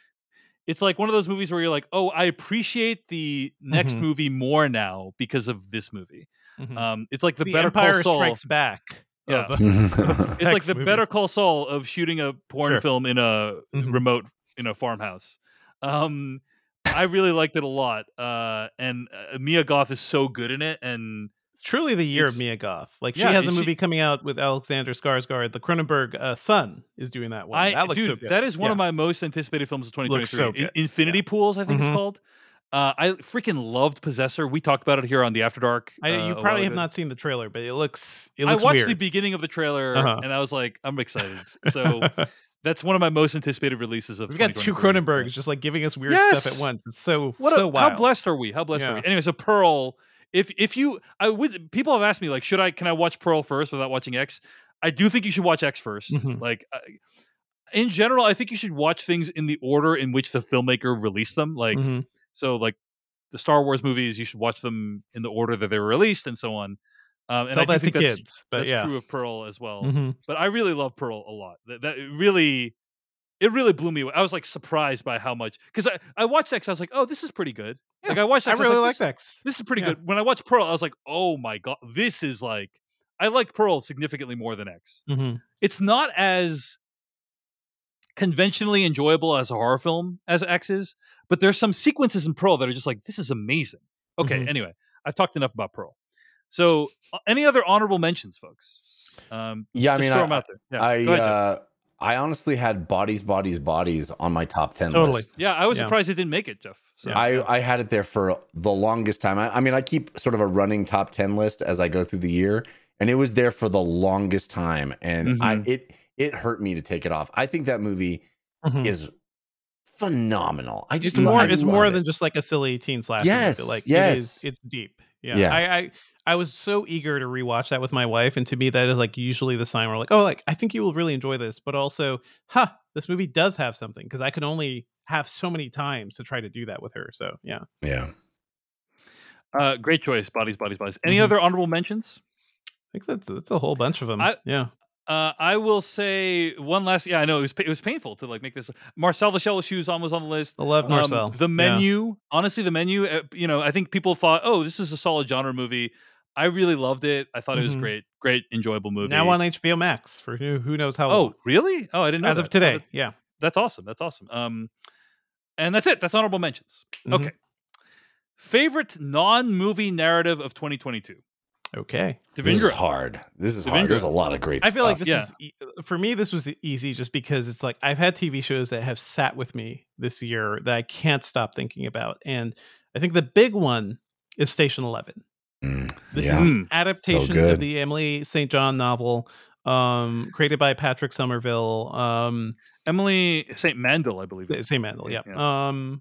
It's like one of those movies where you're like, oh, I appreciate the next Mhm. movie more now because of this movie. Mhm. Um, it's like the, the Better Empire Call Saul. Strikes Back. Yeah. of- It's like X the movies. Better Call Saul of shooting a porn Sure. film in a Mhm. remote in a farmhouse. Um, I really liked it a lot, uh, and uh, Mia Goth is so good in it, and It's truly the year of It's- Mia Goth. Like she Yeah, has a is she- movie coming out with Alexander Skarsgård. The Cronenberg uh, son is doing that one. I that looks dude, so good. that is one of Yeah. my most anticipated films of twenty Looks twenty-three. so In- good. Infinity Pools, I think Mhm. it's called. Uh, I freaking loved Possessor. We talked about it here on the After Dark. I, uh, you a while probably have ago. not seen the trailer, but it looks it I looks watched weird. the beginning of the trailer Uh-huh. and I was like, I'm excited. So that's one of my most anticipated releases of We've got two twenty twenty-three. Cronenbergs just like giving us weird stuff Yes! at once. It's so What so a, wild. how blessed are we? How blessed are Yeah. we? Anyway, so Pearl. If if you, I would. People have asked me like, should I? Can I watch Pearl first without watching X? I do think you should watch X first. Mhm. Like, I, in general, I think you should watch things in the order in which the filmmaker released them. Like, Mhm. so like the Star Wars movies, you should watch them in the order that they were released, and so on. Um, and Tell I do that to think that's, kids, but that's yeah. true of Pearl as well. Mhm. But I really love Pearl a lot. That, that it really, it really blew me away. I was like surprised by how much because I, I watched X. I was like, oh, this is pretty good. Yeah, like I watched. I X, was really like, like this, X. this is pretty Yeah. good. When I watched Pearl, I was like, oh my god, this is like I like Pearl significantly more than X. Mhm. It's not as conventionally enjoyable as a horror film as X is, but there's some sequences in Pearl that are just like, this is amazing. Okay, Mhm. anyway, I've talked enough about Pearl. So, uh, any other honorable mentions, folks? Um, Yeah, I just mean, throw I, them out there. Yeah, I, go ahead, Jeff. uh, I honestly had Bodies, Bodies, Bodies on my top ten Totally. list. yeah, I was yeah. surprised it didn't make it, Jeff. So, Yeah. I, I had it there for the longest time. I, I mean, I keep sort of a running top ten list as I go through the year, and it was there for the longest time, and Mhm. I it it hurt me to take it off. I think that movie Mhm. is phenomenal. I just It's more. I It's love more it. than just like a silly teen slasher. Yes, movie. Like yes. it is. It's deep. Yeah. Yeah. I, I I was so eager to rewatch that with my wife, and to me, that is like usually the sign where like, oh, like I think you will really enjoy this, but also, huh, this movie does have something because I can only have so many times to try to do that with her. So yeah. Yeah. Uh, great choice. Bodies, bodies, bodies. Any Mhm. other honorable mentions? I think that's that's a whole bunch of them. I- yeah. Uh, I will say one last. Yeah, I know it was pa- it was painful to like make this. Marcel the Shell Shoes on was on the list. I love Um, Marcel. the Yeah. Menu, honestly, the Menu. Uh, you know, I think people thought, oh, this is a solid genre movie. I really loved it. I thought it was Mhm. great, great, enjoyable movie. Now on H B O Max for who, who knows how oh, long. really? Oh, I didn't know As that. of today. Oh, that- yeah. that's awesome. That's awesome. Um, and that's it. That's honorable mentions. Mhm. Okay. Favorite non-movie narrative of twenty twenty-two. Okay. This is Devindra. hard. This is Devindra. hard. There's a lot of great I feel like stuff. this Yeah. is e- for me. This was easy just because it's like I've had T V shows that have sat with me this year that I can't stop thinking about, and I think the big one is Station Eleven. Mm, This yeah. is Mm. an adaptation good. of the Emily Saint John novel, um, created by Patrick Somerville. Um, Emily Saint Mandel, I believe. Saint Mandel, yeah. Yeah. Um,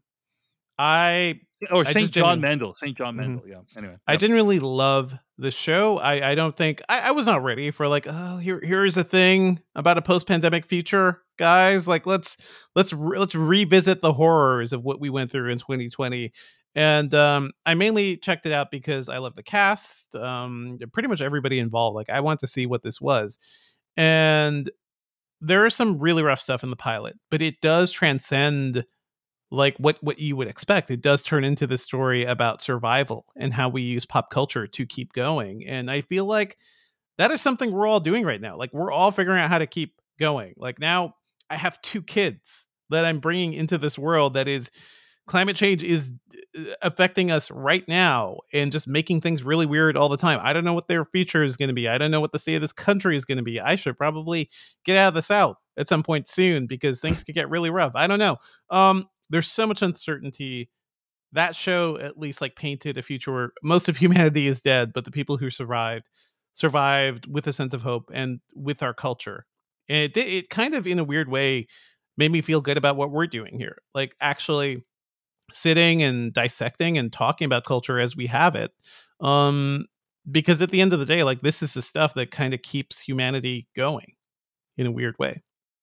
I Or I Saint just John genu- Mandel. Saint John Mhm. Mandel. Yeah. Anyway. I Yep. genuinely love the show. I, I don't think I, I was not ready for like, oh, here here's a thing about a post pandemic future, guys. Like let's let's re- let's revisit the horrors of what we went through in twenty twenty. And um, I mainly checked it out because I love the cast, um, pretty much everybody involved. Like I want to see what this was, and there is some really rough stuff in the pilot, but it does transcend like what what you would expect. It does turn into this story about survival and how we use pop culture to keep going. And I feel like that is something we're all doing right now. Like we're all figuring out how to keep going. Like now I have two kids that I'm bringing into this world that is climate change is uh, affecting us right now and just making things really weird all the time. I don't know what their future is going to be. I don't know what the state of this country is going to be. I should probably get out of the South at some point soon because things could get really rough. I don't know. Um, there's so much uncertainty. That show at least like painted a future where most of humanity is dead, but the people who survived survived with a sense of hope and with our culture. And it did, it kind of in a weird way made me feel good about what we're doing here. Like actually sitting and dissecting and talking about culture as we have it. Um, because at the end of the day, like this is the stuff that kind of keeps humanity going in a weird way.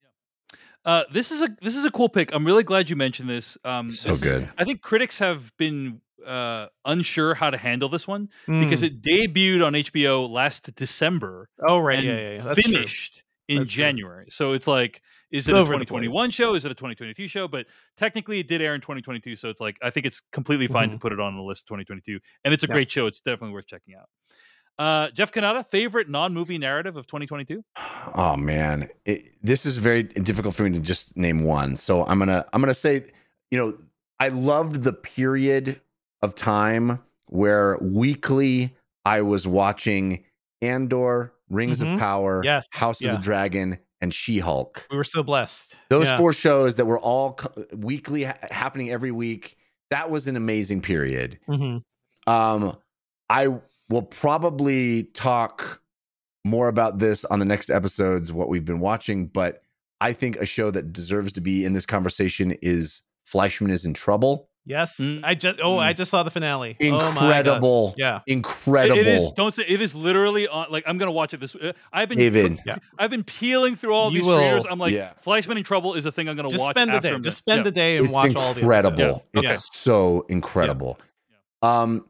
Uh, this is a this is a cool pick. I'm really glad you mentioned this. Um, So this- good. I think critics have been uh, unsure how to handle this one because Mm. it debuted on H B O last December Oh right, and yeah, yeah, yeah. That's true. finished in That's true. January. So it's like, is it It's a over the twenty twenty-one place. show? Is it a twenty twenty-two show? But technically, it did air in twenty twenty-two. So it's like, I think it's completely fine to Mhm. put it on the list of twenty twenty-two. And it's a Yeah. great show. It's definitely worth checking out. Uh, Jeff Kanata, favorite non-movie narrative of twenty twenty-two? Oh man, it, this is very difficult for me to just name one. So I'm gonna I'm gonna say, you know, I loved the period of time where weekly I was watching Andor, Rings Mhm. of Power, Yes, House yeah. of the Dragon, and She-Hulk. We were so blessed. Those Yeah. four shows that were all co- weekly ha- happening every week. That was an amazing period. Mhm. Um, I will probably talk more about this on the next episodes, what we've been watching, but I think a show that deserves to be in this conversation is Fleischman is in Trouble. Yes, Mm. I just oh Mm. I just saw the finale. Oh my God. Incredible. Yeah. Incredible. It, it is. Don't say it is literally on. Like I'm gonna watch it this. Uh, I've been. David. Yeah. I've been peeling through all of You these trailers. will- I'm like, Yeah. Fleischman in Trouble is a thing I'm gonna Just watch. spend the after day. I'm Just done. spend the day and It's watch all the incredible. episodes. It's Yeah. so incredible. Um,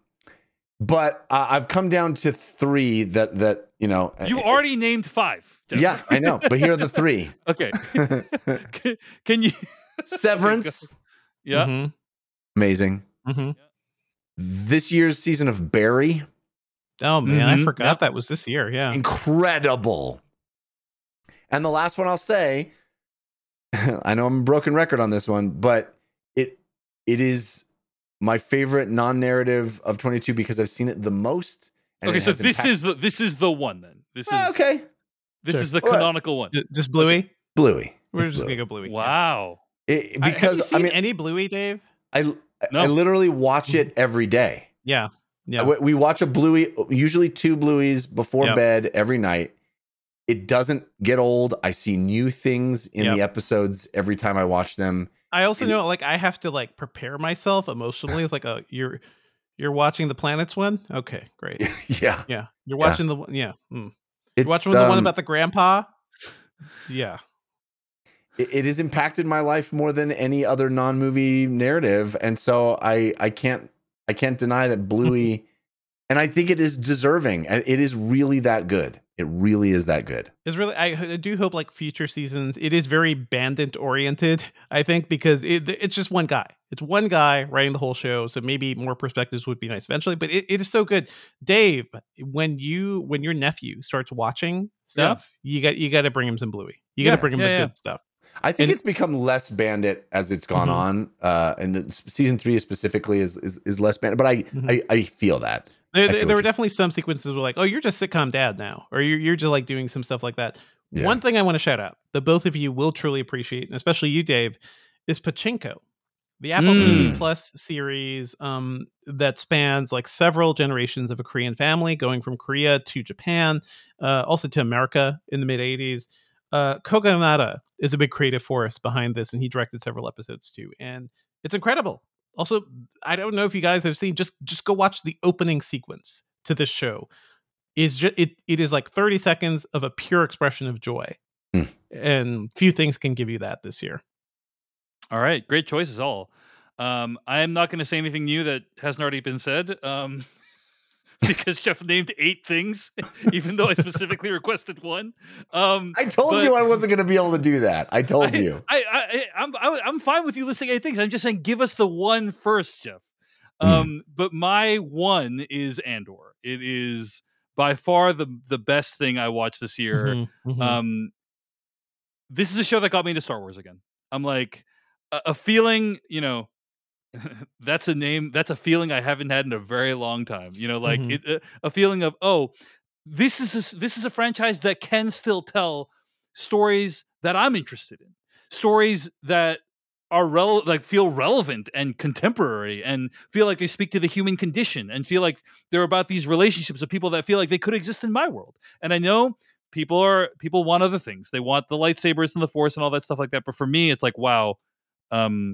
but uh, I've come down to three that that you know. Yeah. You uh, already named five. Jeff. Yeah, I know. But here are the three. Okay. can, can you? Severance, Yeah. Mhm. amazing. Mhm. This year's season of Barry, Oh man, I Mhm. forgot Yep. that was this year. Yeah. incredible. And the last one I'll say, I know I'm a broken record on this one, but it it is my favorite non-narrative of twenty-two because I've seen it the most. and Okay. it So has this impact- is the this is the one then. This is Ah, okay. this Sure. is the Well, canonical one. J- Just Bluey. Bluey. We're It's just Bluey. gonna go Bluey. yeah. Wow. It, I- have you because I, seen mean, any Bluey, Dave? I No. I literally watch it every day. Yeah. Yeah. We, we watch a Bluey, usually two Blueys before Yep. bed every night. It doesn't get old. I see new things in Yep. the episodes every time I watch them. I also It- know like I have to like prepare myself emotionally. It's like, oh, you're you're watching the planets one? Okay, great. yeah. Yeah. You're Yeah. watching the one yeah. Mm. It's, You're watching the one um, about the grandpa? Yeah. it, it has impacted my life more than any other non-movie narrative. And so I, I can't, I can't deny that Bluey, and I think it is deserving. It is really that good. It really is that good. It's really I, I do hope like future seasons it is very bandit oriented, I think, because it, it's just one guy. It's one guy writing the whole show, so maybe more perspectives would be nice eventually, but it, it is so good. Dave, when you when your nephew starts watching stuff, you got you got to bring him some Bluey. You got to Yeah, bring him yeah, the yeah. good stuff. I think And- it's become less bandit as it's gone Mhm. on. Uh, and the s- season three specifically is, is, is less bandit, but I, Mhm. I, I feel that. There, I there, feel there what were you- definitely some sequences where like, oh, you're just sitcom dad now, or you're you're just like doing some stuff like that. Yeah. One thing I want to shout out that both of you will truly appreciate, and especially you, Dave, is Pachinko, the Apple T V Mm. Plus series um, that spans like several generations of a Korean family, going from Korea to Japan, uh, also to America in the mid eighties. Uh, Koga Nada is a big creative force behind this, and he directed several episodes too, and it's incredible. Also, I don't know if you guys have seen. Just just go watch the opening sequence to this show. Is just it it is like thirty seconds of a pure expression of joy, Hmm. and few things can give you that this year. All right, great choices all. Um, I am not going to say anything new that hasn't already been said, um, because Jeff named eight things, even though I specifically requested one. Um, I told but- you I wasn't going to be able to do that. I told I, you. I, I, I'm, I, I'm fine with you listing eight things. I'm just saying, give us the one first, Jeff. Hmm. Um, but my one is Andor. It is by far the the best thing I watched this year. Mhm, mhm. Um, this is a show that got me into Star Wars again. I'm like a, a feeling, you know. That's a name. That's a feeling I haven't had in a very long time. You know, like Mhm. it, a, a feeling of oh, this is a, this is a franchise that can still tell stories that I'm interested in, stories that are rel- like feel relevant and contemporary, and feel like they speak to the human condition, and feel like they're about these relationships of people that feel like they could exist in my world. And I know people are people want other things. They want the lightsabers and the Force and all that stuff like that. But for me, it's like wow. Um,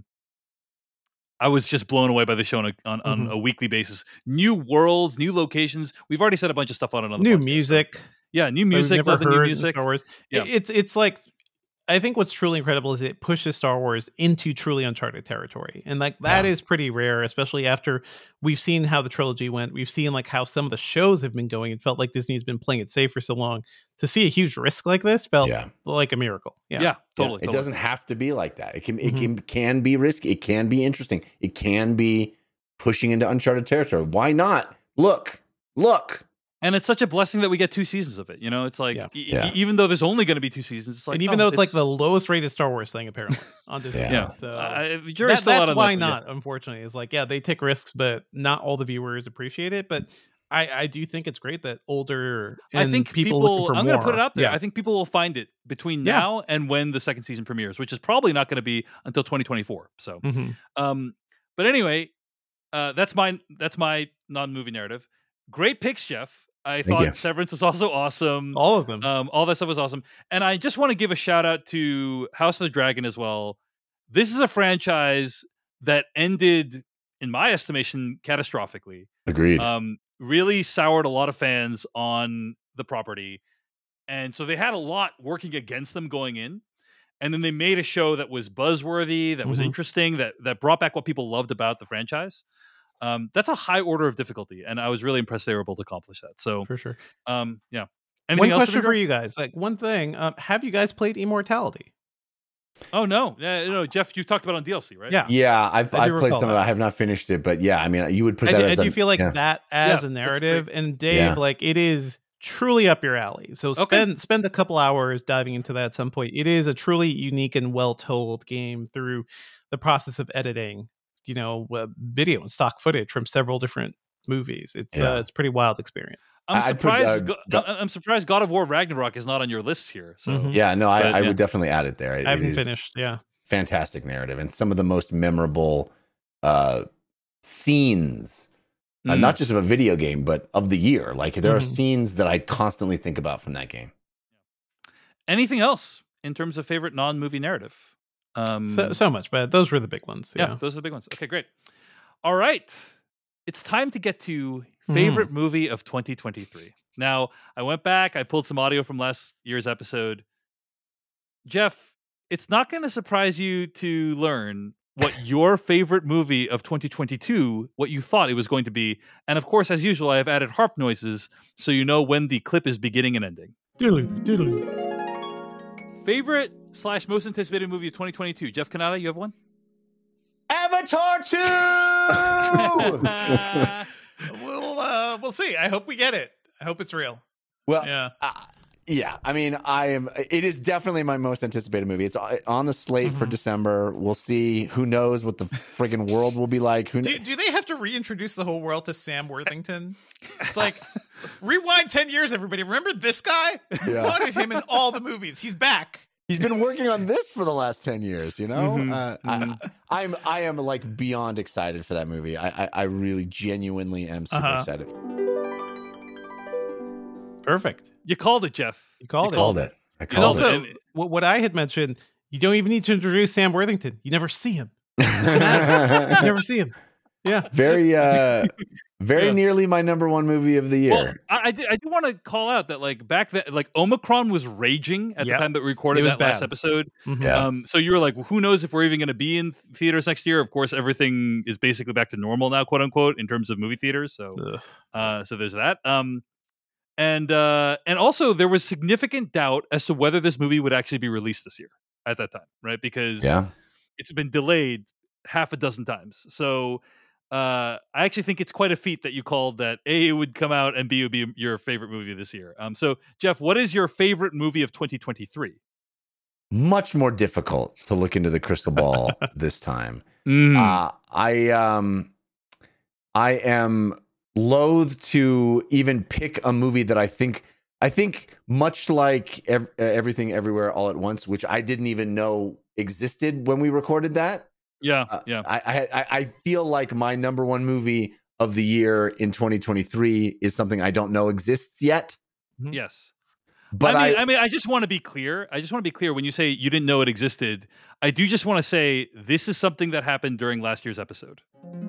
I was just blown away by the show on a, on, on Mhm. a weekly basis. New worlds, new locations. We've already said a bunch of stuff on it on the New podcast, so- music. Yeah, new that we've music. never Love the new heard in music. Star Wars. Yeah. It- It's it's like I think what's truly incredible is it pushes Star Wars into truly uncharted territory, and like that Yeah. is pretty rare, especially after we've seen how the trilogy went. We've seen like how some of the shows have been going. It felt like Disney's been playing it safe for so long. To see a huge risk like this felt Yeah. like a miracle. Yeah, Yeah. totally. Yeah, it totally. doesn't have to be like that. It can it Mhm. can can be risky. It can be interesting. It can be pushing into uncharted territory. Why not? Look, look. And it's such a blessing that we get two seasons of it. You know, it's like Yeah. e- Yeah. e- even though there's only going to be two seasons, it's like and even oh, though it's, like the lowest rated Star Wars thing apparently on Disney. Yeah. yeah, So uh, jury's that, still out that's on why that, but yeah. not, unfortunately. Is like, yeah, they take risks, but not all the viewers appreciate it. But I, I do think it's great that older and I think people, people. looking for I'm more. going to put it out there. Yeah. I think people will find it between Yeah. now and when the second season premieres, which is probably not going to be until twenty twenty-four. So, Mhm. um, but anyway, uh, that's my that's my non-movie narrative. Great picks, Jeff. I Thank thought you. Severance was also awesome. All of them. Um, all that stuff was awesome. And I just want to give a shout out to House of the Dragon as well. This is a franchise that ended, in my estimation, catastrophically. Agreed. Um, really soured a lot of fans on the property. And so they had a lot working against them going in. And then they made a show that was buzzworthy, that was Mhm. interesting, that that brought back what people loved about the franchise. Um, that's a high order of difficulty, and I was really impressed they were able to accomplish that. So, for sure. um, yeah. Anything One else to question bring for up? you guys. Like one thing, um, have you guys played Immortality? Oh no, uh, no, Jeff, you've talked about it on D L C, right? Yeah. yeah, I've I do I've played recall some of that. it. I have not finished it, but yeah, I mean, you would put I, that do- I as do a- feel like yeah. that Yeah, as that's a great. narrative. And Dave, Yeah. like it is truly up your alley. So Okay. spend spend a couple hours diving into that at some point. It is a truly unique and well told game through the process of editing, you know, uh, video and stock footage from several different movies. It's Yeah. uh, it's a pretty wild experience. I'm I'd put, surprised. uh, Go- Go- I- I'm surprised God of War Ragnarok is not on your list here. So, Mhm. Yeah, no, I, But, I yeah. would definitely add it there. It- I it haven't is finished. Yeah. fantastic narrative and some of the most memorable uh, scenes uh, Mm. not just of a video game, but of the year. Like there are Mhm. scenes that I constantly think about from that game. Anything else in terms of favorite non-movie narrative? Um, so so much, but those were the big ones. yeah. Yeah. those are the big ones. Okay, great. All right, it's time to get to favorite movie of twenty twenty-three. Now, I went back, I pulled some audio from last year's episode. Jeff, it's not going to surprise you to learn what your favorite movie of twenty twenty-two, what you thought it was going to be. And of course, as usual, I have added harp noises so you know when the clip is beginning and ending. Doodly, doodly. Favorite slash most anticipated movie of twenty twenty-two. Jeff Kanata, you have one? Avatar two. We'll uh, we'll see. I hope we get it. I hope it's real. Well, Yeah. uh, yeah. I mean, I am. It is definitely my most anticipated movie. It's on the slate for Mhm. December. We'll see. Who knows what the friggin' world will be like? Who? Do, Kn- do they have to reintroduce the whole world to Sam Worthington? It's like, rewind ten years, everybody. Remember this guy? We Yeah. wanted him in all the movies. He's back. He's been working on this for the last ten years. You know, Mhm, uh, mhm. I, I'm I am like beyond excited for that movie. I I, I really genuinely am super Uh-huh. excited. Perfect. You called it, Jeff. You called it. Called it. I And called also, Also, what, what I had mentioned, you don't even need to introduce Sam Worthington. You never see him. You it. never see him. Yeah. very uh, very Yeah. nearly my number one movie of the year. Well, I, I, do, I do want to call out that like back then, like Omicron was raging at Yep. the time that we recorded It was that last bad. episode. Mhm. Yeah. Um, so you were like, well, who knows if we're even going to be in th- theaters next year? Of course, everything is basically back to normal now, quote unquote, in terms of movie theaters. So, Ugh. uh, so there's that. Um, and uh, and also there was significant doubt as to whether this movie would actually be released this year at that time, right? Because Yeah. it's been delayed half a dozen times. So uh, I actually think it's quite a feat that you called that A, it would come out, and B, it would be your favorite movie this year. Um, so Jeff, what is your favorite movie of twenty twenty-three? Much more difficult to look into the crystal ball this time. Mm. Uh, I um, I am loath to even pick a movie that I think I think much like ev- Everything Everywhere All at Once, which I didn't even know existed when we recorded that. yeah, Uh, yeah. I, I I I feel like my number one movie of the year in twenty twenty-three is something I don't know exists yet. Yes. But I I, mean, I, mean, I just want to be clear. I just want to be clear when you say you didn't know it existed. I do just want to say this is something that happened during last year's episode.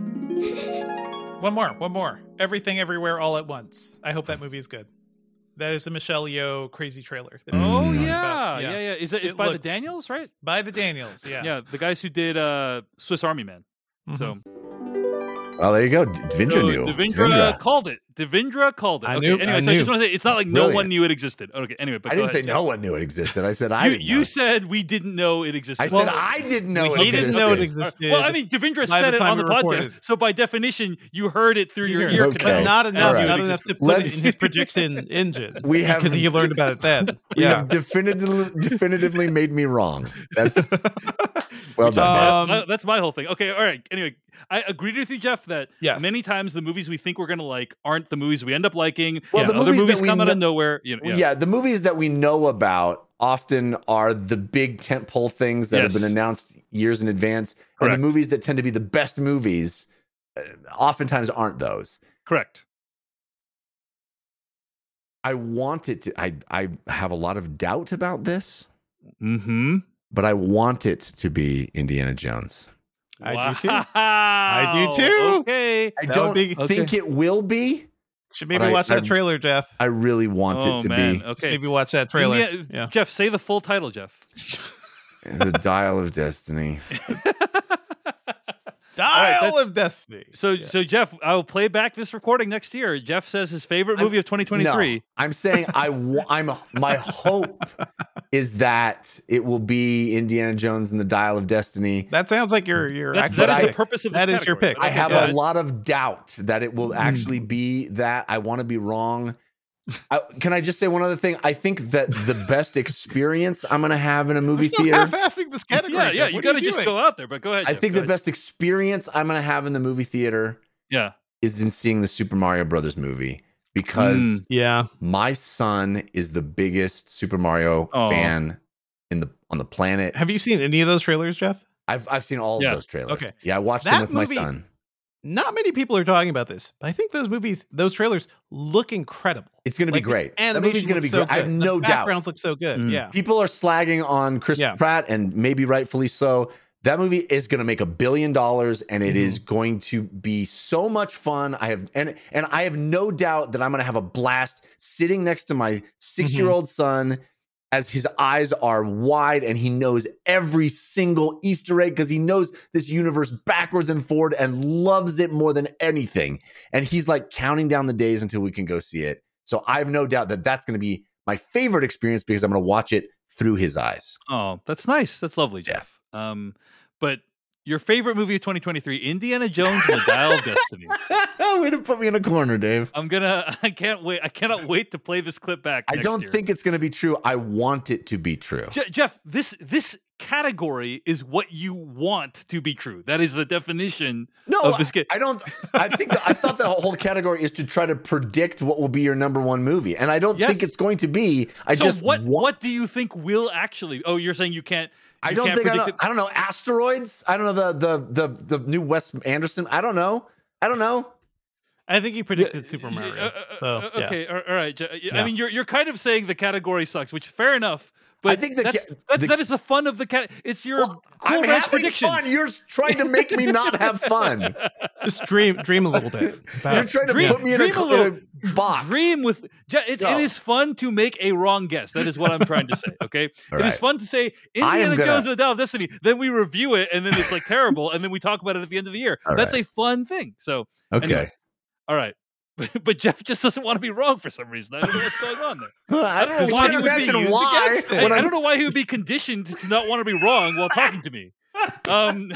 One more. One more. Everything, Everywhere, All at Once. I hope that movie is good. That is a Michelle Yeoh crazy trailer. that Mm. Oh everyone's yeah, talking yeah, about. yeah. Is it, it's It by looks- the Daniels, right? By the Daniels. Yeah. Yeah, the guys who did uh, Swiss Army Man. Mhm. So well, there you go. Devindra So knew. Devindra, Devindra. called it. Devindra called it. I Okay, knew- anyway, I so I just knew. want to say it's not like no Brilliant. one knew it existed. Okay, anyway, but I go didn't say ahead. no one knew it existed. I said I You, didn't you know. said we didn't know it existed. I said I didn't know it He didn't know it existed. existed. Well, I mean, Devindra by said the it time on the we podcast, recorded. so by definition, you heard it through You your heard ear it. Okay. canal. But not enough, Alright. not enough to put it Let's- in his projection engine. We have- because he learned about it then. We Yeah. have definitively definitively made me wrong. That's well done. Um, That's my- that's my whole thing. Okay, all right. Anyway, I agreed with you, Jeff, that Yes. many times the movies we think we're going to like aren't the movies we end up liking. Well, and the other movies that movies we come out of kno- nowhere. You know, yeah. yeah. the movies that we know about often are the big tentpole things that have Yes. been announced years in advance, and Correct. the movies that tend to be the best movies uh, oftentimes aren't those. Correct. I want it to. I I have a lot of doubt about this, Mm-hmm. but I want it to be Indiana Jones. I do too. Wow. I do too. Okay. I That would don't be- think it will be. Should maybe But I- watch that I- trailer, Jeff. I really want Oh, it to man. be Just Okay. maybe watch that trailer. Yeah, Yeah. Jeff, say the full title, Jeff. The Dial of Destiny. Dial that's- of Destiny. So, Yeah. so Jeff, I will play back this recording next year. Jeff says his favorite movie of twenty twenty-three. No, I'm saying I wa- I'm my hope is that it will be Indiana Jones and the Dial of Destiny. That sounds like your your That's, actual that is I- the pick. purpose of this that is your category. pick. I Okay, have yeah, a lot of doubt that it will actually be that. I want to be wrong. I, can I just say one other thing? I think that the best experience I'm going to have in a movie We're still theater. half-assing this category. Yeah, yeah. Jeff. You What got are to just doing? go out there, but go ahead. I Jeff, think go the ahead. best experience I'm going to have in the movie theater Yeah. is in seeing the Super Mario Brothers movie because Mm. Yeah. my son is the biggest Super Mario Aw. fan in the on the planet. Have you seen any of those trailers, Jeff? I've I've seen all Yeah. of those trailers. Okay. Yeah, I watched That them with movie- my son. not many people are talking about this, but I think those movies, those trailers look incredible. It's going to Like, be great. The That animation movie's going to be looks so great. I have good. no the doubt. backgrounds look so good. Mm. Yeah. People are slagging on Chris Yeah. Pratt, and maybe rightfully so. That movie is going to make a billion dollars, and it Mhm. is going to be so much fun. I have and and I have no doubt that I'm going to have a blast sitting next to my six-year-old son as his eyes are wide and he knows every single Easter egg because he knows this universe backwards and forward and loves it more than anything. And he's like counting down the days until we can go see it. So I have no doubt that that's going to be my favorite experience because I'm going to watch it through his eyes. Oh, that's nice. That's lovely, Jeff. Um, but your favorite movie of twenty twenty-three, Indiana Jones and the Dial of Destiny. Way to put me in a corner, Dave. I'm gonna. I can't wait. I cannot wait to play this clip back. I next don't year. think it's going to be true. I want it to be true. Je- Jeff, this this category is what you want to be true. That is the definition No, of this. Ca- I don't. I think I thought the whole category is to try to predict what will be your number one movie, and I don't Yes. think it's going to be. I so just what? wa- What do you think will actually? Oh, you're saying you can't. I you don't can't think I predict don't, it? I don't know asteroids. I don't know the the the the new Wes Anderson. I don't know. I don't know. I think you predicted Yeah, Super uh, Mario. uh, uh, so, uh, yeah. okay, all all right. Je- I Yeah. mean, you're you're kind of saying the category sucks, which fair enough. But I think the that's, ca- that's the- that is the fun of the cat. It's your Well, cool I'm ranch having predictions. fun. You're trying to make me not have fun. Just dream dream a little bit. about- You're trying to Dream- put me in a, dream a cl- little- in a box. Dream with Je- it, No. it is fun to make a wrong guess. That is what I'm trying to say. Okay, All it is right. fun to say I am Indiana gonna- Jones and the Dial of Destiny. Then we review it, and then it's like terrible, and then we talk about it at the end of the year. All That's right. a fun thing. So Okay. anyway. all right. But Jeff just doesn't want to be wrong for some reason. I don't know what's going on there. I don't know just why can't he would be imagine used why. against it. I, when I I'm- don't know why he would be conditioned to not want to be wrong while talking to me. Um,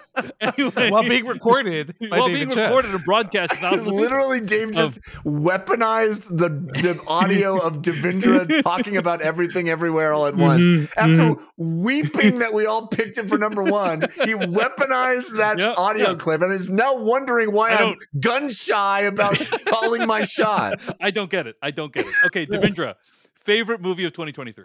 anyway, While being recorded by while David being Chen. recorded and broadcast, to thousands of people. Literally, Dave just weaponized the, the audio of Devindra talking about everything everywhere all at once. Mhm, After weeping that we all picked him for number one, he weaponized that Yep, audio yep. clip and is now wondering why I I'm gun shy about calling my shot. I don't get it. I don't get it. Okay, Devindra, favorite movie of twenty twenty-three.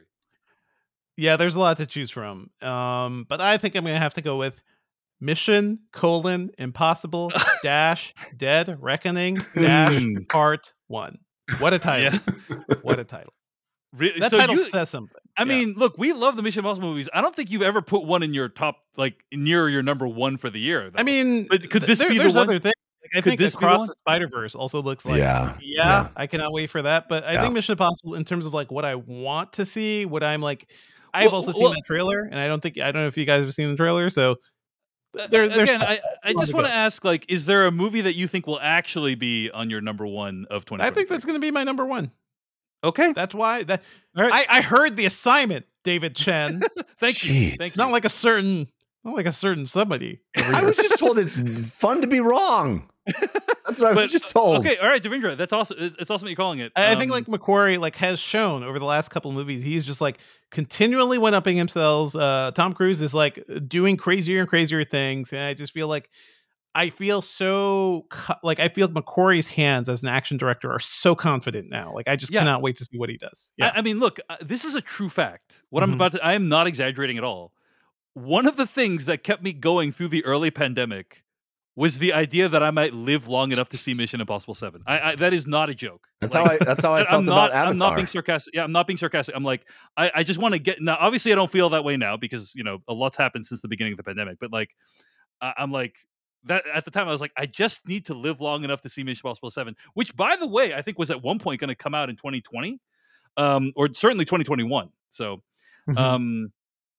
Yeah, there's a lot to choose from. Um, but I think I'm gonna have to go with Mission colon Impossible dash Dead Reckoning dash Mm. Part One. What a title! What a title! Really? That so title you, says something. I Yeah. mean, look, we love the Mission Impossible movies. I don't think you've ever put one in your top, like near your number one for the year. Though. I mean, But could th- this there- be the there's one- other things. Like, I could think this be the Across one? the Spider Verse also looks like Yeah, yeah, yeah. I cannot wait for that. But I Yeah. think Mission Impossible, in terms of like what I want to see, what I'm like, I've Well- also seen well- that trailer, and I don't think I don't know if you guys have seen the trailer. So Uh, there- there's again, I, I lot just to want go. to ask, like, is there a movie that you think will actually be on your number one of twenty? I think that's going to be my number one. okay. That's why that All right. I, I heard the assignment, David Chen. Thank you. Jeez. Thank It's you. not like a certain, not like a certain somebody. over I here. was just told it's fun to be wrong. That's what I was But- just told. Okay, all right, Devindra. That's also it's awesome that you're calling it. I, I think Um, like Macquarie like has shown over the last couple movies, he's just like continually one upping himself. Uh, Tom Cruise is like doing crazier and crazier things, and I just feel like I feel so co- like I feel Macquarie's hands as an action director are so confident now. Like I just Yeah. cannot wait to see what he does. Yeah, I, I mean, look, uh, this is a true fact. What I'm Mhm. about to, I am not exaggerating at all. One of the things that kept me going through the early pandemic was the idea that I might live long enough to see Mission Impossible Seven. I, I that is not a joke. That's Like, how I. That's how I I'm felt not. about Avatar. I'm not being sarcastic. Yeah, I'm not being sarcastic. I'm like, I, I just want to get now. Obviously, I don't feel that way now because you know a lot's happened since the beginning of the pandemic. But like, I, I'm like that at the time. I was like, I just need to live long enough to see Mission Impossible Seven, which, by the way, I think was at one point going to come out in twenty twenty, um, or certainly twenty twenty-one. So, Mhm. um,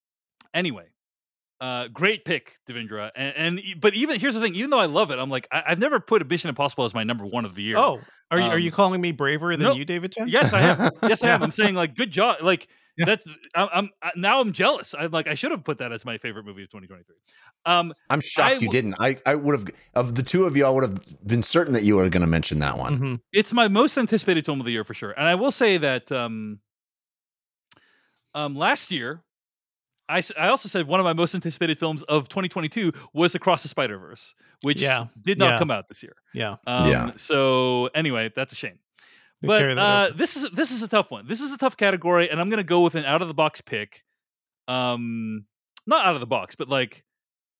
anyway. Uh, great pick, Devindra, and, and e- but even here's the thing: even though I love it, I'm like I, I've never put Mission Impossible as my number one of the year. oh, are you are you um, calling me braver than no, you, David Chen? Yes, I am. Yes, I am. Yeah. I'm saying like, good job. Like Yeah. that's. I'm, I'm I- now. I'm jealous. I'm like, I should have put that as my favorite movie of twenty twenty-three. Um, I'm shocked I you w- didn't. I, I would have of the two of you, I would have been certain that you were going to mention that one. Mhm. it's my most anticipated film of the year for sure. And I will say that um, um, last year, I s- I also said one of my most anticipated films of twenty twenty-two was Across the Spider Verse, which Yeah. did not Yeah. come out this year. Yeah, Um, Yeah. So anyway, that's a shame. They But carry that uh, over. this is this is a tough one. This is a tough category, and I'm gonna go with an out of the box pick. Um, not out of the box, but like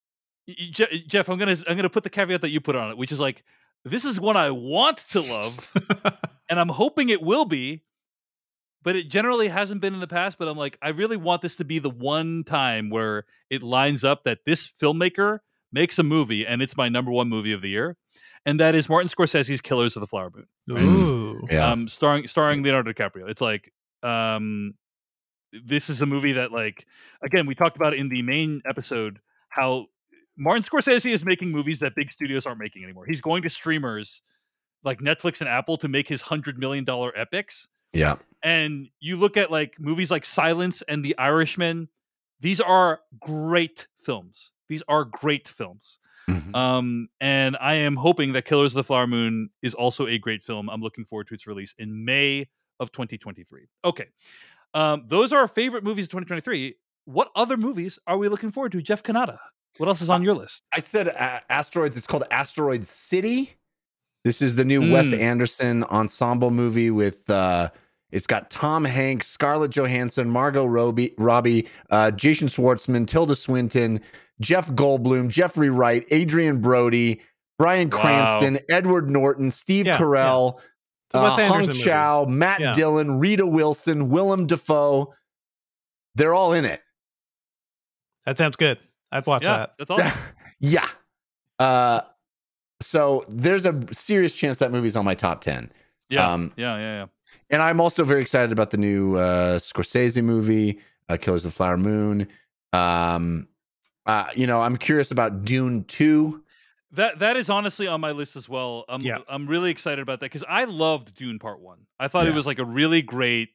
Je- Jeff, I'm gonna I'm gonna put the caveat that you put on it, which is like, this is one I want to love, and I'm hoping it will be, but it generally hasn't been in the past. But I'm like, I really want this to be the one time where it lines up that this filmmaker makes a movie and it's my number one movie of the year, and that is Martin Scorsese's Killers of the Flower Moon. Right? Ooh. Yeah. Um, starring starring Leonardo DiCaprio. It's like, um, this is a movie that, like, again, we talked about it in the main episode, how Martin Scorsese is making movies that big studios aren't making anymore. He's going to streamers like Netflix and Apple to make his hundred million dollar epics. Yeah. And you look at like movies like Silence and The Irishman. These are great films. These are great films. Mhm. Um, and I am hoping that Killers of the Flower Moon is also a great film. I'm looking forward to its release in May of twenty twenty-three. Okay. Um, those are our favorite movies of twenty twenty-three. What other movies are we looking forward to? Jeff Kanata, what else is on your list? I said uh, Asteroids. It's called Asteroid City. This is the new Wes Mm. Anderson ensemble movie with, uh, it's got Tom Hanks, Scarlett Johansson, Margot Robbie, Robbie uh, Jason Schwartzman, Tilda Swinton, Jeff Goldblum, Jeffrey Wright, Adrian Brody, Bryan Wow. Cranston, Edward Norton, Steve Yeah, Carell, It's a Wes uh, Hung Anderson movie. Chow, Matt Yeah. Dillon, Rita Wilson, Willem Dafoe. They're all in it. That sounds good. I'd watch yeah, that. that's awesome. Yeah. Uh, so there's a serious chance that movie's on my top ten. Yeah, Um, yeah, yeah, yeah. And I'm also very excited about the new uh, Scorsese movie, uh, Killers of the Flower Moon. Um, uh, you know, I'm curious about Dune two. That that is honestly on my list as well. I'm Yeah. I'm really excited about that because I loved Dune Part One. I thought Yeah. it was like a really great.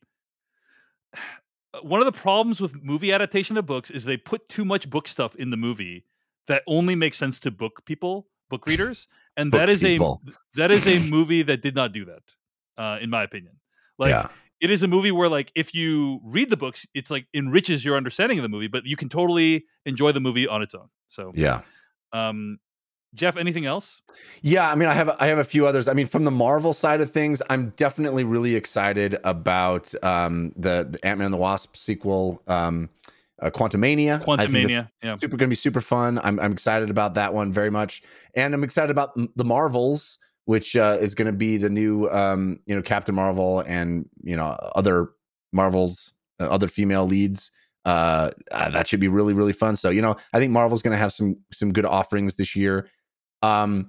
One of the problems with movie adaptation of books is they put too much book stuff in the movie that only makes sense to book people, book readers, and Book that is people. a that is a movie that did not do that, uh, in my opinion. Like, yeah. it is a movie where, like, if you read the books, it's like enriches your understanding of the movie, but you can totally enjoy the movie on its own. So, Yeah. um, Jeff, anything else? Yeah, I mean, I have I have a few others. I mean, from the Marvel side of things, I'm definitely really excited about um, the, the Ant-Man and the Wasp sequel, um, uh, Quantumania. I think that's Quantumania, yeah. super going to be super fun. I'm I'm excited about that one very much, and I'm excited about m- the Marvels, which uh, is going to be the new um, you know Captain Marvel and you know other Marvels, uh, other female leads. Uh, uh, that should be really really fun. So you know, I think Marvel's going to have some some good offerings this year. Um,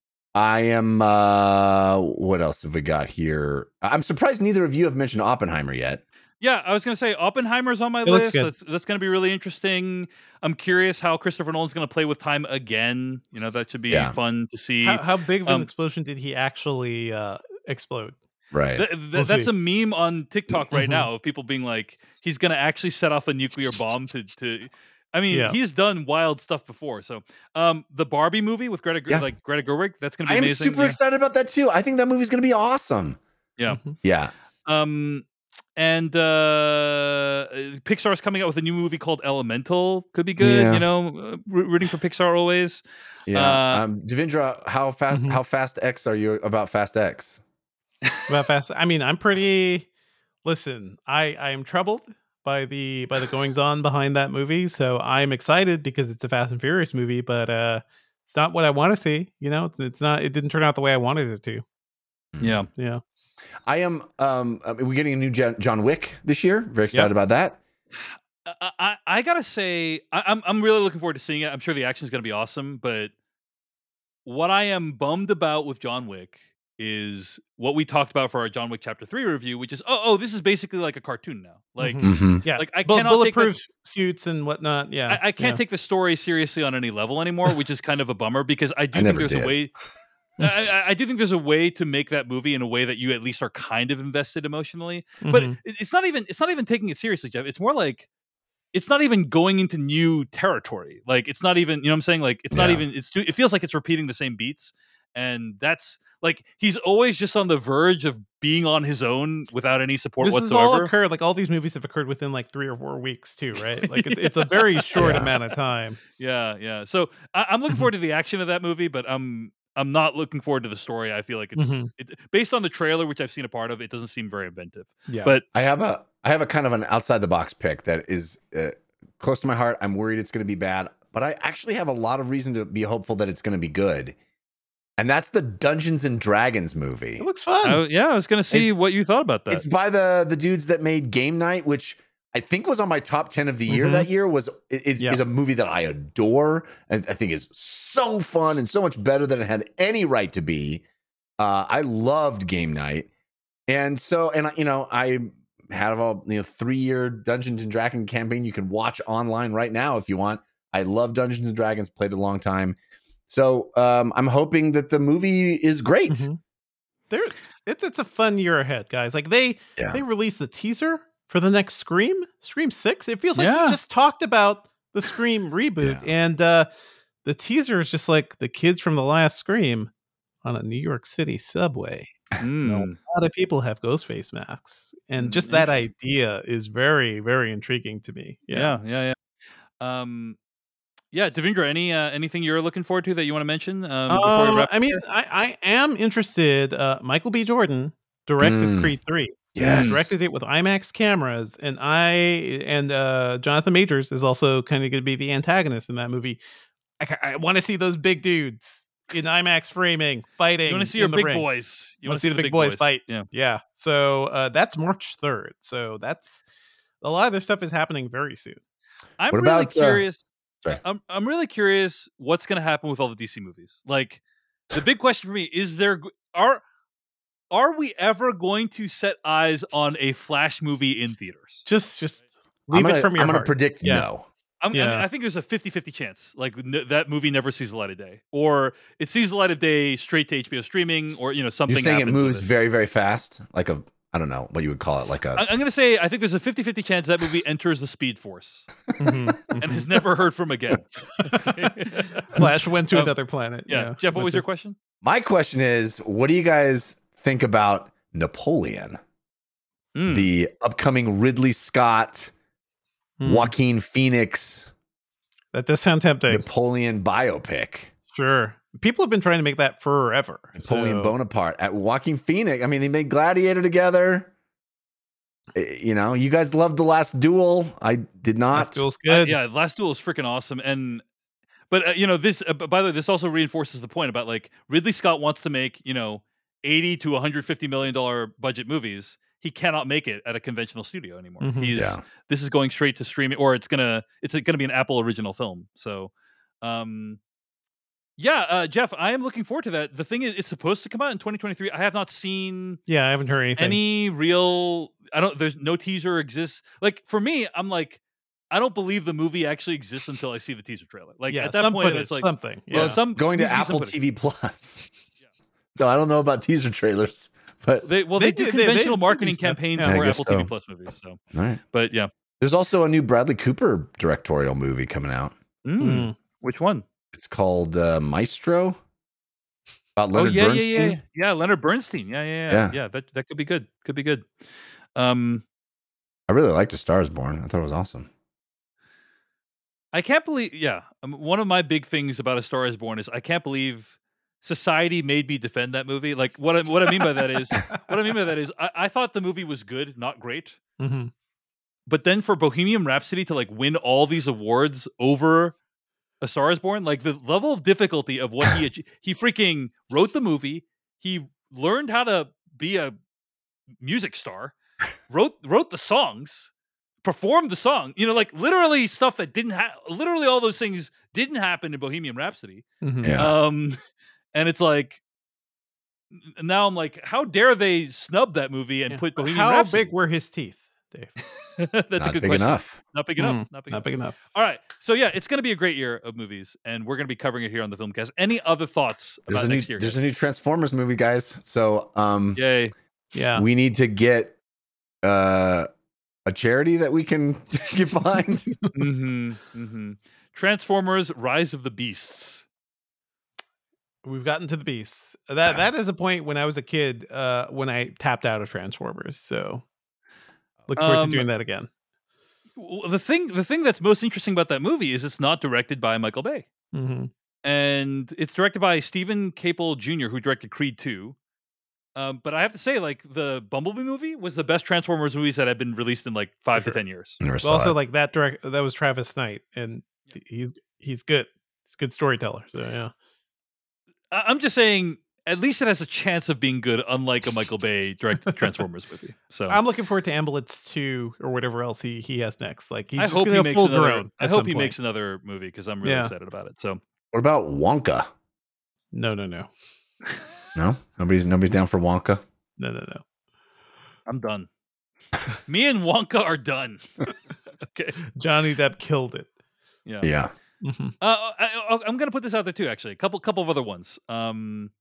I am. Uh, what else have we got here? I'm surprised neither of you have mentioned Oppenheimer yet. Yeah, I was going to say Oppenheimer's on my It looks list. good. That's that's going to be really interesting. I'm curious how Christopher Nolan's going to play with time again. You know, that should be Yeah. fun to see. How, how big of an Um, explosion did he actually uh, explode? Right. Th- th- We'll that's see. a meme on TikTok right Mhm. now of people being like, he's going to actually set off a nuclear bomb to to. I mean, Yeah. he's done wild stuff before. So, um, the Barbie movie with Greta, Ger- Yeah. like Greta Gerwig, that's going to I be am amazing. super Yeah. excited about that too. I think that movie's going to be awesome. Yeah. Mhm. Yeah. Um, and uh, Pixar's coming out with a new movie called Elemental. Could be good. Yeah. You know, uh, roo- rooting for Pixar always. Yeah. Uh, um, Devindra, how fast? Mhm. How fast X are you about Fast X? About fast. I mean, I'm pretty. Listen, I I am troubled by the by the goings on behind that movie. So I'm excited because it's a Fast and Furious movie, but uh, it's not what I want to see. You know, it's it's not. It didn't turn out the way I wanted it to. Yeah. Yeah. I am. Um, I mean, we're getting a new John, John Wick this year. Very excited Yeah. about that. I, I, I gotta say, I, I'm I'm really looking forward to seeing it. I'm sure the action is gonna be awesome. But what I am bummed about with John Wick is what we talked about for our John Wick Chapter Three review, which is oh oh this is basically like a cartoon now. Like Mhm. Mm-hmm. Yeah. like I Bu- cannot take bulletproof the, suits and whatnot. Yeah. I, I can't yeah. take the story seriously on any level anymore, which is kind of a bummer because I do I think never there's did. a way. I, I- I do think there's a way to make that movie in a way that you at least are kind of invested emotionally. But Mhm. it- it's not even it's not even taking it seriously, Jeff. It's more like it's not even going into new territory. Like it's not even, you know what I'm saying? Like it's not Yeah. even it's too, it feels like it's repeating the same beats. And that's like he's always just on the verge of being on his own without any support This has all whatsoever. occurred. Like all these movies have occurred within like three or four weeks too, right? Like it's, it's a very short Yeah. amount of time. Yeah, yeah. So I, I'm looking Mhm. forward to the action of that movie, but I'm I'm not looking forward to the story. I feel like it's Mhm. it, based on the trailer, which I've seen a part of. It doesn't seem very inventive. Yeah. But I have a. I have a kind of an outside the box pick that is uh, close to my heart. I'm worried it's going to be bad. but I actually have a lot of reason to be hopeful that it's going to be good. And that's the Dungeons and Dragons movie. It looks fun. I, yeah, I was going to see It's- what you thought about that. It's by the the dudes that made Game Night, which I think was on my top ten of the year Mhm. that year. Was is, Yeah. is a movie that I adore and I think is so fun and so much better than it had any right to be. Uh, I loved Game Night, and so and I- you know I had a you know three year Dungeons and Dragons campaign you can watch online right now if you want. I love Dungeons and Dragons, played a long time, so um, I'm hoping that the movie is great. Mhm. There, it's it's a fun year ahead, guys. Like they Yeah. they released the teaser for the next Scream, Scream Six. It feels like Yeah. we just talked about the Scream reboot, Yeah. and uh, the teaser is just like the kids from the last Scream on a New York City subway. Mm. A lot of people have ghost face masks, and Mm, just that interesting. idea is very, very intriguing to me. Yeah. Yeah, yeah, yeah. Um, yeah, Devindra, any uh, anything you're looking forward to that you want to mention um, before we Uh, wrap? I mean, I, I am interested. Uh, Michael B. Jordan directed Mm. Creed three. Yes. Directed it with IMAX cameras, and I and uh, Jonathan Majors is also kind of going to be the antagonist in that movie. I, I want to see those big dudes in IMAX framing fighting. You want to see in your the big ring. boys? You Want to see the big boys fight? Yeah. Yeah. So uh, that's March third. So that's a lot of this stuff is happening very soon. I'm What really about, uh, curious. sorry. I'm I'm really curious what's going to happen with all the D C movies. Like, the big question for me is: there g- are are we ever going to set eyes on a Flash movie in theaters? Just just I'm leave gonna, it from your I'm gonna heart. predict Yeah. no. I'm, I, mean, Yeah. I think there's a fifty-fifty chance. Like n- that movie never sees the light of day, or it sees the light of day straight to H B O streaming, or you know something. You're saying it happens with moves it. very, very fast, like a I don't know what you would call it, like a I- I'm going to say I think there's a fifty-fifty chance that movie enters the Speed Force Mhm, and mhm. is never heard from again. Flash went to Um, another planet. Yeah, Yeah. Jeff, what with was your this- question? My question is, what do you guys think about Napoleon, Mm. the upcoming Ridley Scott, Hmm. Joaquin Phoenix That does sound tempting. Napoleon biopic? Sure. People have been trying to make that forever. Napoleon so- Bonaparte at Joaquin Phoenix. I mean, they made Gladiator together. Eh, You know, you guys loved The Last Duel. I did not. Last Duel's Uh, good. yeah, Last Duel is freaking awesome, and but uh, you know this. Uh, b- by the way, this also reinforces the point about like Ridley Scott wants to make you know eighty to one hundred fifty million dollar budget movies. He cannot make it at a conventional studio anymore. Mhm. He's Yeah. this is going straight to streaming, or it's gonna it's gonna be an Apple original film. So, um, yeah, uh, Jeff, I am looking forward to that. The thing is, it's supposed to come out in twenty twenty-three. I have not seen Yeah, I haven't heard anything. any real. I don't. There's no teaser exists. Like for me, I'm like, I don't believe the movie actually exists until I see the teaser trailer. Like yeah, at that some point, footage, it's like something. well, Yeah. some Going to needs be some Apple footage. T V Plus. Yeah. So I don't know about teaser trailers, but They well, they, They do, do- they- they- conventional they do marketing stuff. campaigns Yeah. I for guess Apple T V so. Plus movies. So, all right. but yeah, There's also a new Bradley Cooper directorial movie coming out. Mm. Mm. Which one? It's called uh, Maestro. About Oh Leonard yeah, Bernstein. yeah, yeah, yeah. Leonard Bernstein. Yeah, yeah, yeah, Yeah. yeah. That that could be good. Could be good. Um, I really liked A Star Is Born. I thought it was awesome. I can't believe. Yeah, um, one of my big things about A Star Is Born is I can't believe society made me defend that movie. Like what I, what I mean by that is what I mean by that is I, I thought the movie was good, not great. Mhm. But then for Bohemian Rhapsody to like win all these awards over A Star Is Born, like the level of difficulty of what he ach- he freaking wrote the movie, he learned how to be a music star, wrote wrote the songs, performed the song, you know, like literally stuff that didn't happen. Literally all those things didn't happen in Bohemian Rhapsody. Mhm. Yeah. Um, and it's like n- now I'm like, how dare they snub that movie and Yeah. put But Bohemian How Rhapsody? big were his teeth, Dave? That's Not a good big question. enough. Not big enough. Mm, Not big Not enough. big enough. All right. So yeah, it's going to be a great year of movies, and we're going to be covering it here on the Filmcast. Any other thoughts There's about a new next year? there's guys? a new Transformers movie, guys. So um Yay! Yeah. we need to get uh a charity that we can get behind. mm-hmm, mm-hmm. Transformers: Rise of the Beasts. We've gotten to the beasts. That Yeah. that is a point when I was a kid, uh, when I tapped out of Transformers. So looking forward Um, to doing that again. W- The thing, the thing that's most interesting about that movie is it's not directed by Michael Bay, hmm and it's directed by Stephen Caple Junior, who directed Creed two. Um, but I have to say, like the Bumblebee movie was the best Transformers movies that have been released in like five sure. to ten years. Never But saw also, it. like that direct that was Travis Knight, and He's he's good. He's a good storyteller. So yeah. I- I'm just saying, at least it has a chance of being good, unlike a Michael Bay directed Transformers movie. So I'm looking forward to Ambulance two or whatever else he, he has next. Like he's I just hope gonna he go makes full another. drone. I at hope some he point. makes another movie because I'm really Yeah. excited about it. So What about Wonka? No, no, no, No, nobody's nobody's down for Wonka. no, no, no. I'm done. Me and Wonka are done. Okay. Johnny Depp killed it. Yeah. Yeah. Mm-hmm. Uh, I, I'm going to put this out there too. Actually, a couple couple of other ones. Um,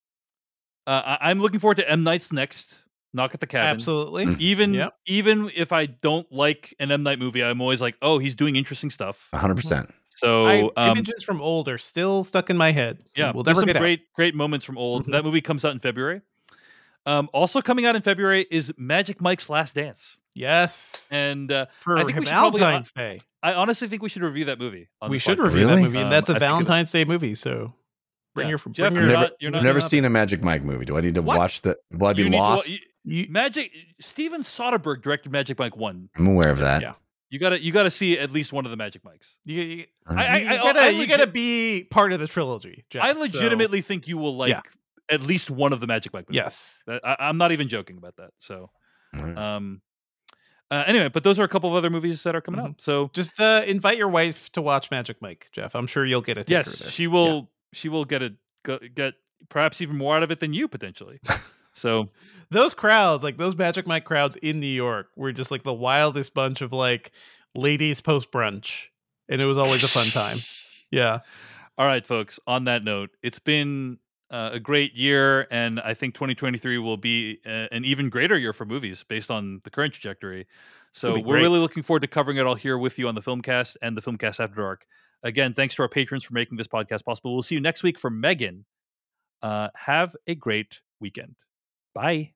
uh, I, I'm looking forward to M. Night's next Knock at the Cabin. Absolutely. Even Yep. even if I don't like an M. Night movie, I'm always like, oh, he's doing interesting stuff. one hundred percent. So I, um, images from old are still stuck in my head. So yeah, we'll there's never some get great great moments from old. Mhm. That movie comes out in February. Um, also coming out in February is Magic Mike's Last Dance, out. Yes. and uh, For I think we should probably- Valentine's Day. I honestly think we should review that movie. On We this should podcast. review that Really? movie, and Um, that's I a think it- Valentine's Day movie. So bring Yeah. your Jeff, bring you're your never, not- you're not- never up. seen a Magic Mike movie. Do I need to What? watch that? Will I be You need- well, lost? you- You, Magic Steven Soderbergh directed Magic Mike One. I'm aware of that. Yeah. You gotta you gotta see at least one of the Magic Mikes. you, you, All I- right. you I- gotta I you legit- gotta be part of the trilogy. Jeff, I so- legitimately think you will like Yeah. at least one of the Magic Mike movies. yes. That- I, I'm not even joking about that. So, All right. um, uh, anyway, but those are a couple of other movies that are coming Mhm. out. So Just uh, invite your wife to watch Magic Mike, Jeff. I'm sure you'll get a take her yes, there. she will. She will get a go- get perhaps even more out of it than you potentially. So Those crowds, like those Magic Mike crowds in New York, were just like the wildest bunch of like ladies post brunch, and it was always a fun time. Yeah. all right, folks. On that note, it's been uh, a great year, and I think twenty twenty-three will be a, an even greater year for movies based on the current trajectory. So gonna we're be really great. looking forward to covering it all here with you on the Filmcast and the Filmcast After Dark. Again, thanks to our patrons for making this podcast possible. We'll see you next week for Megan. Uh, have a great weekend. Bye.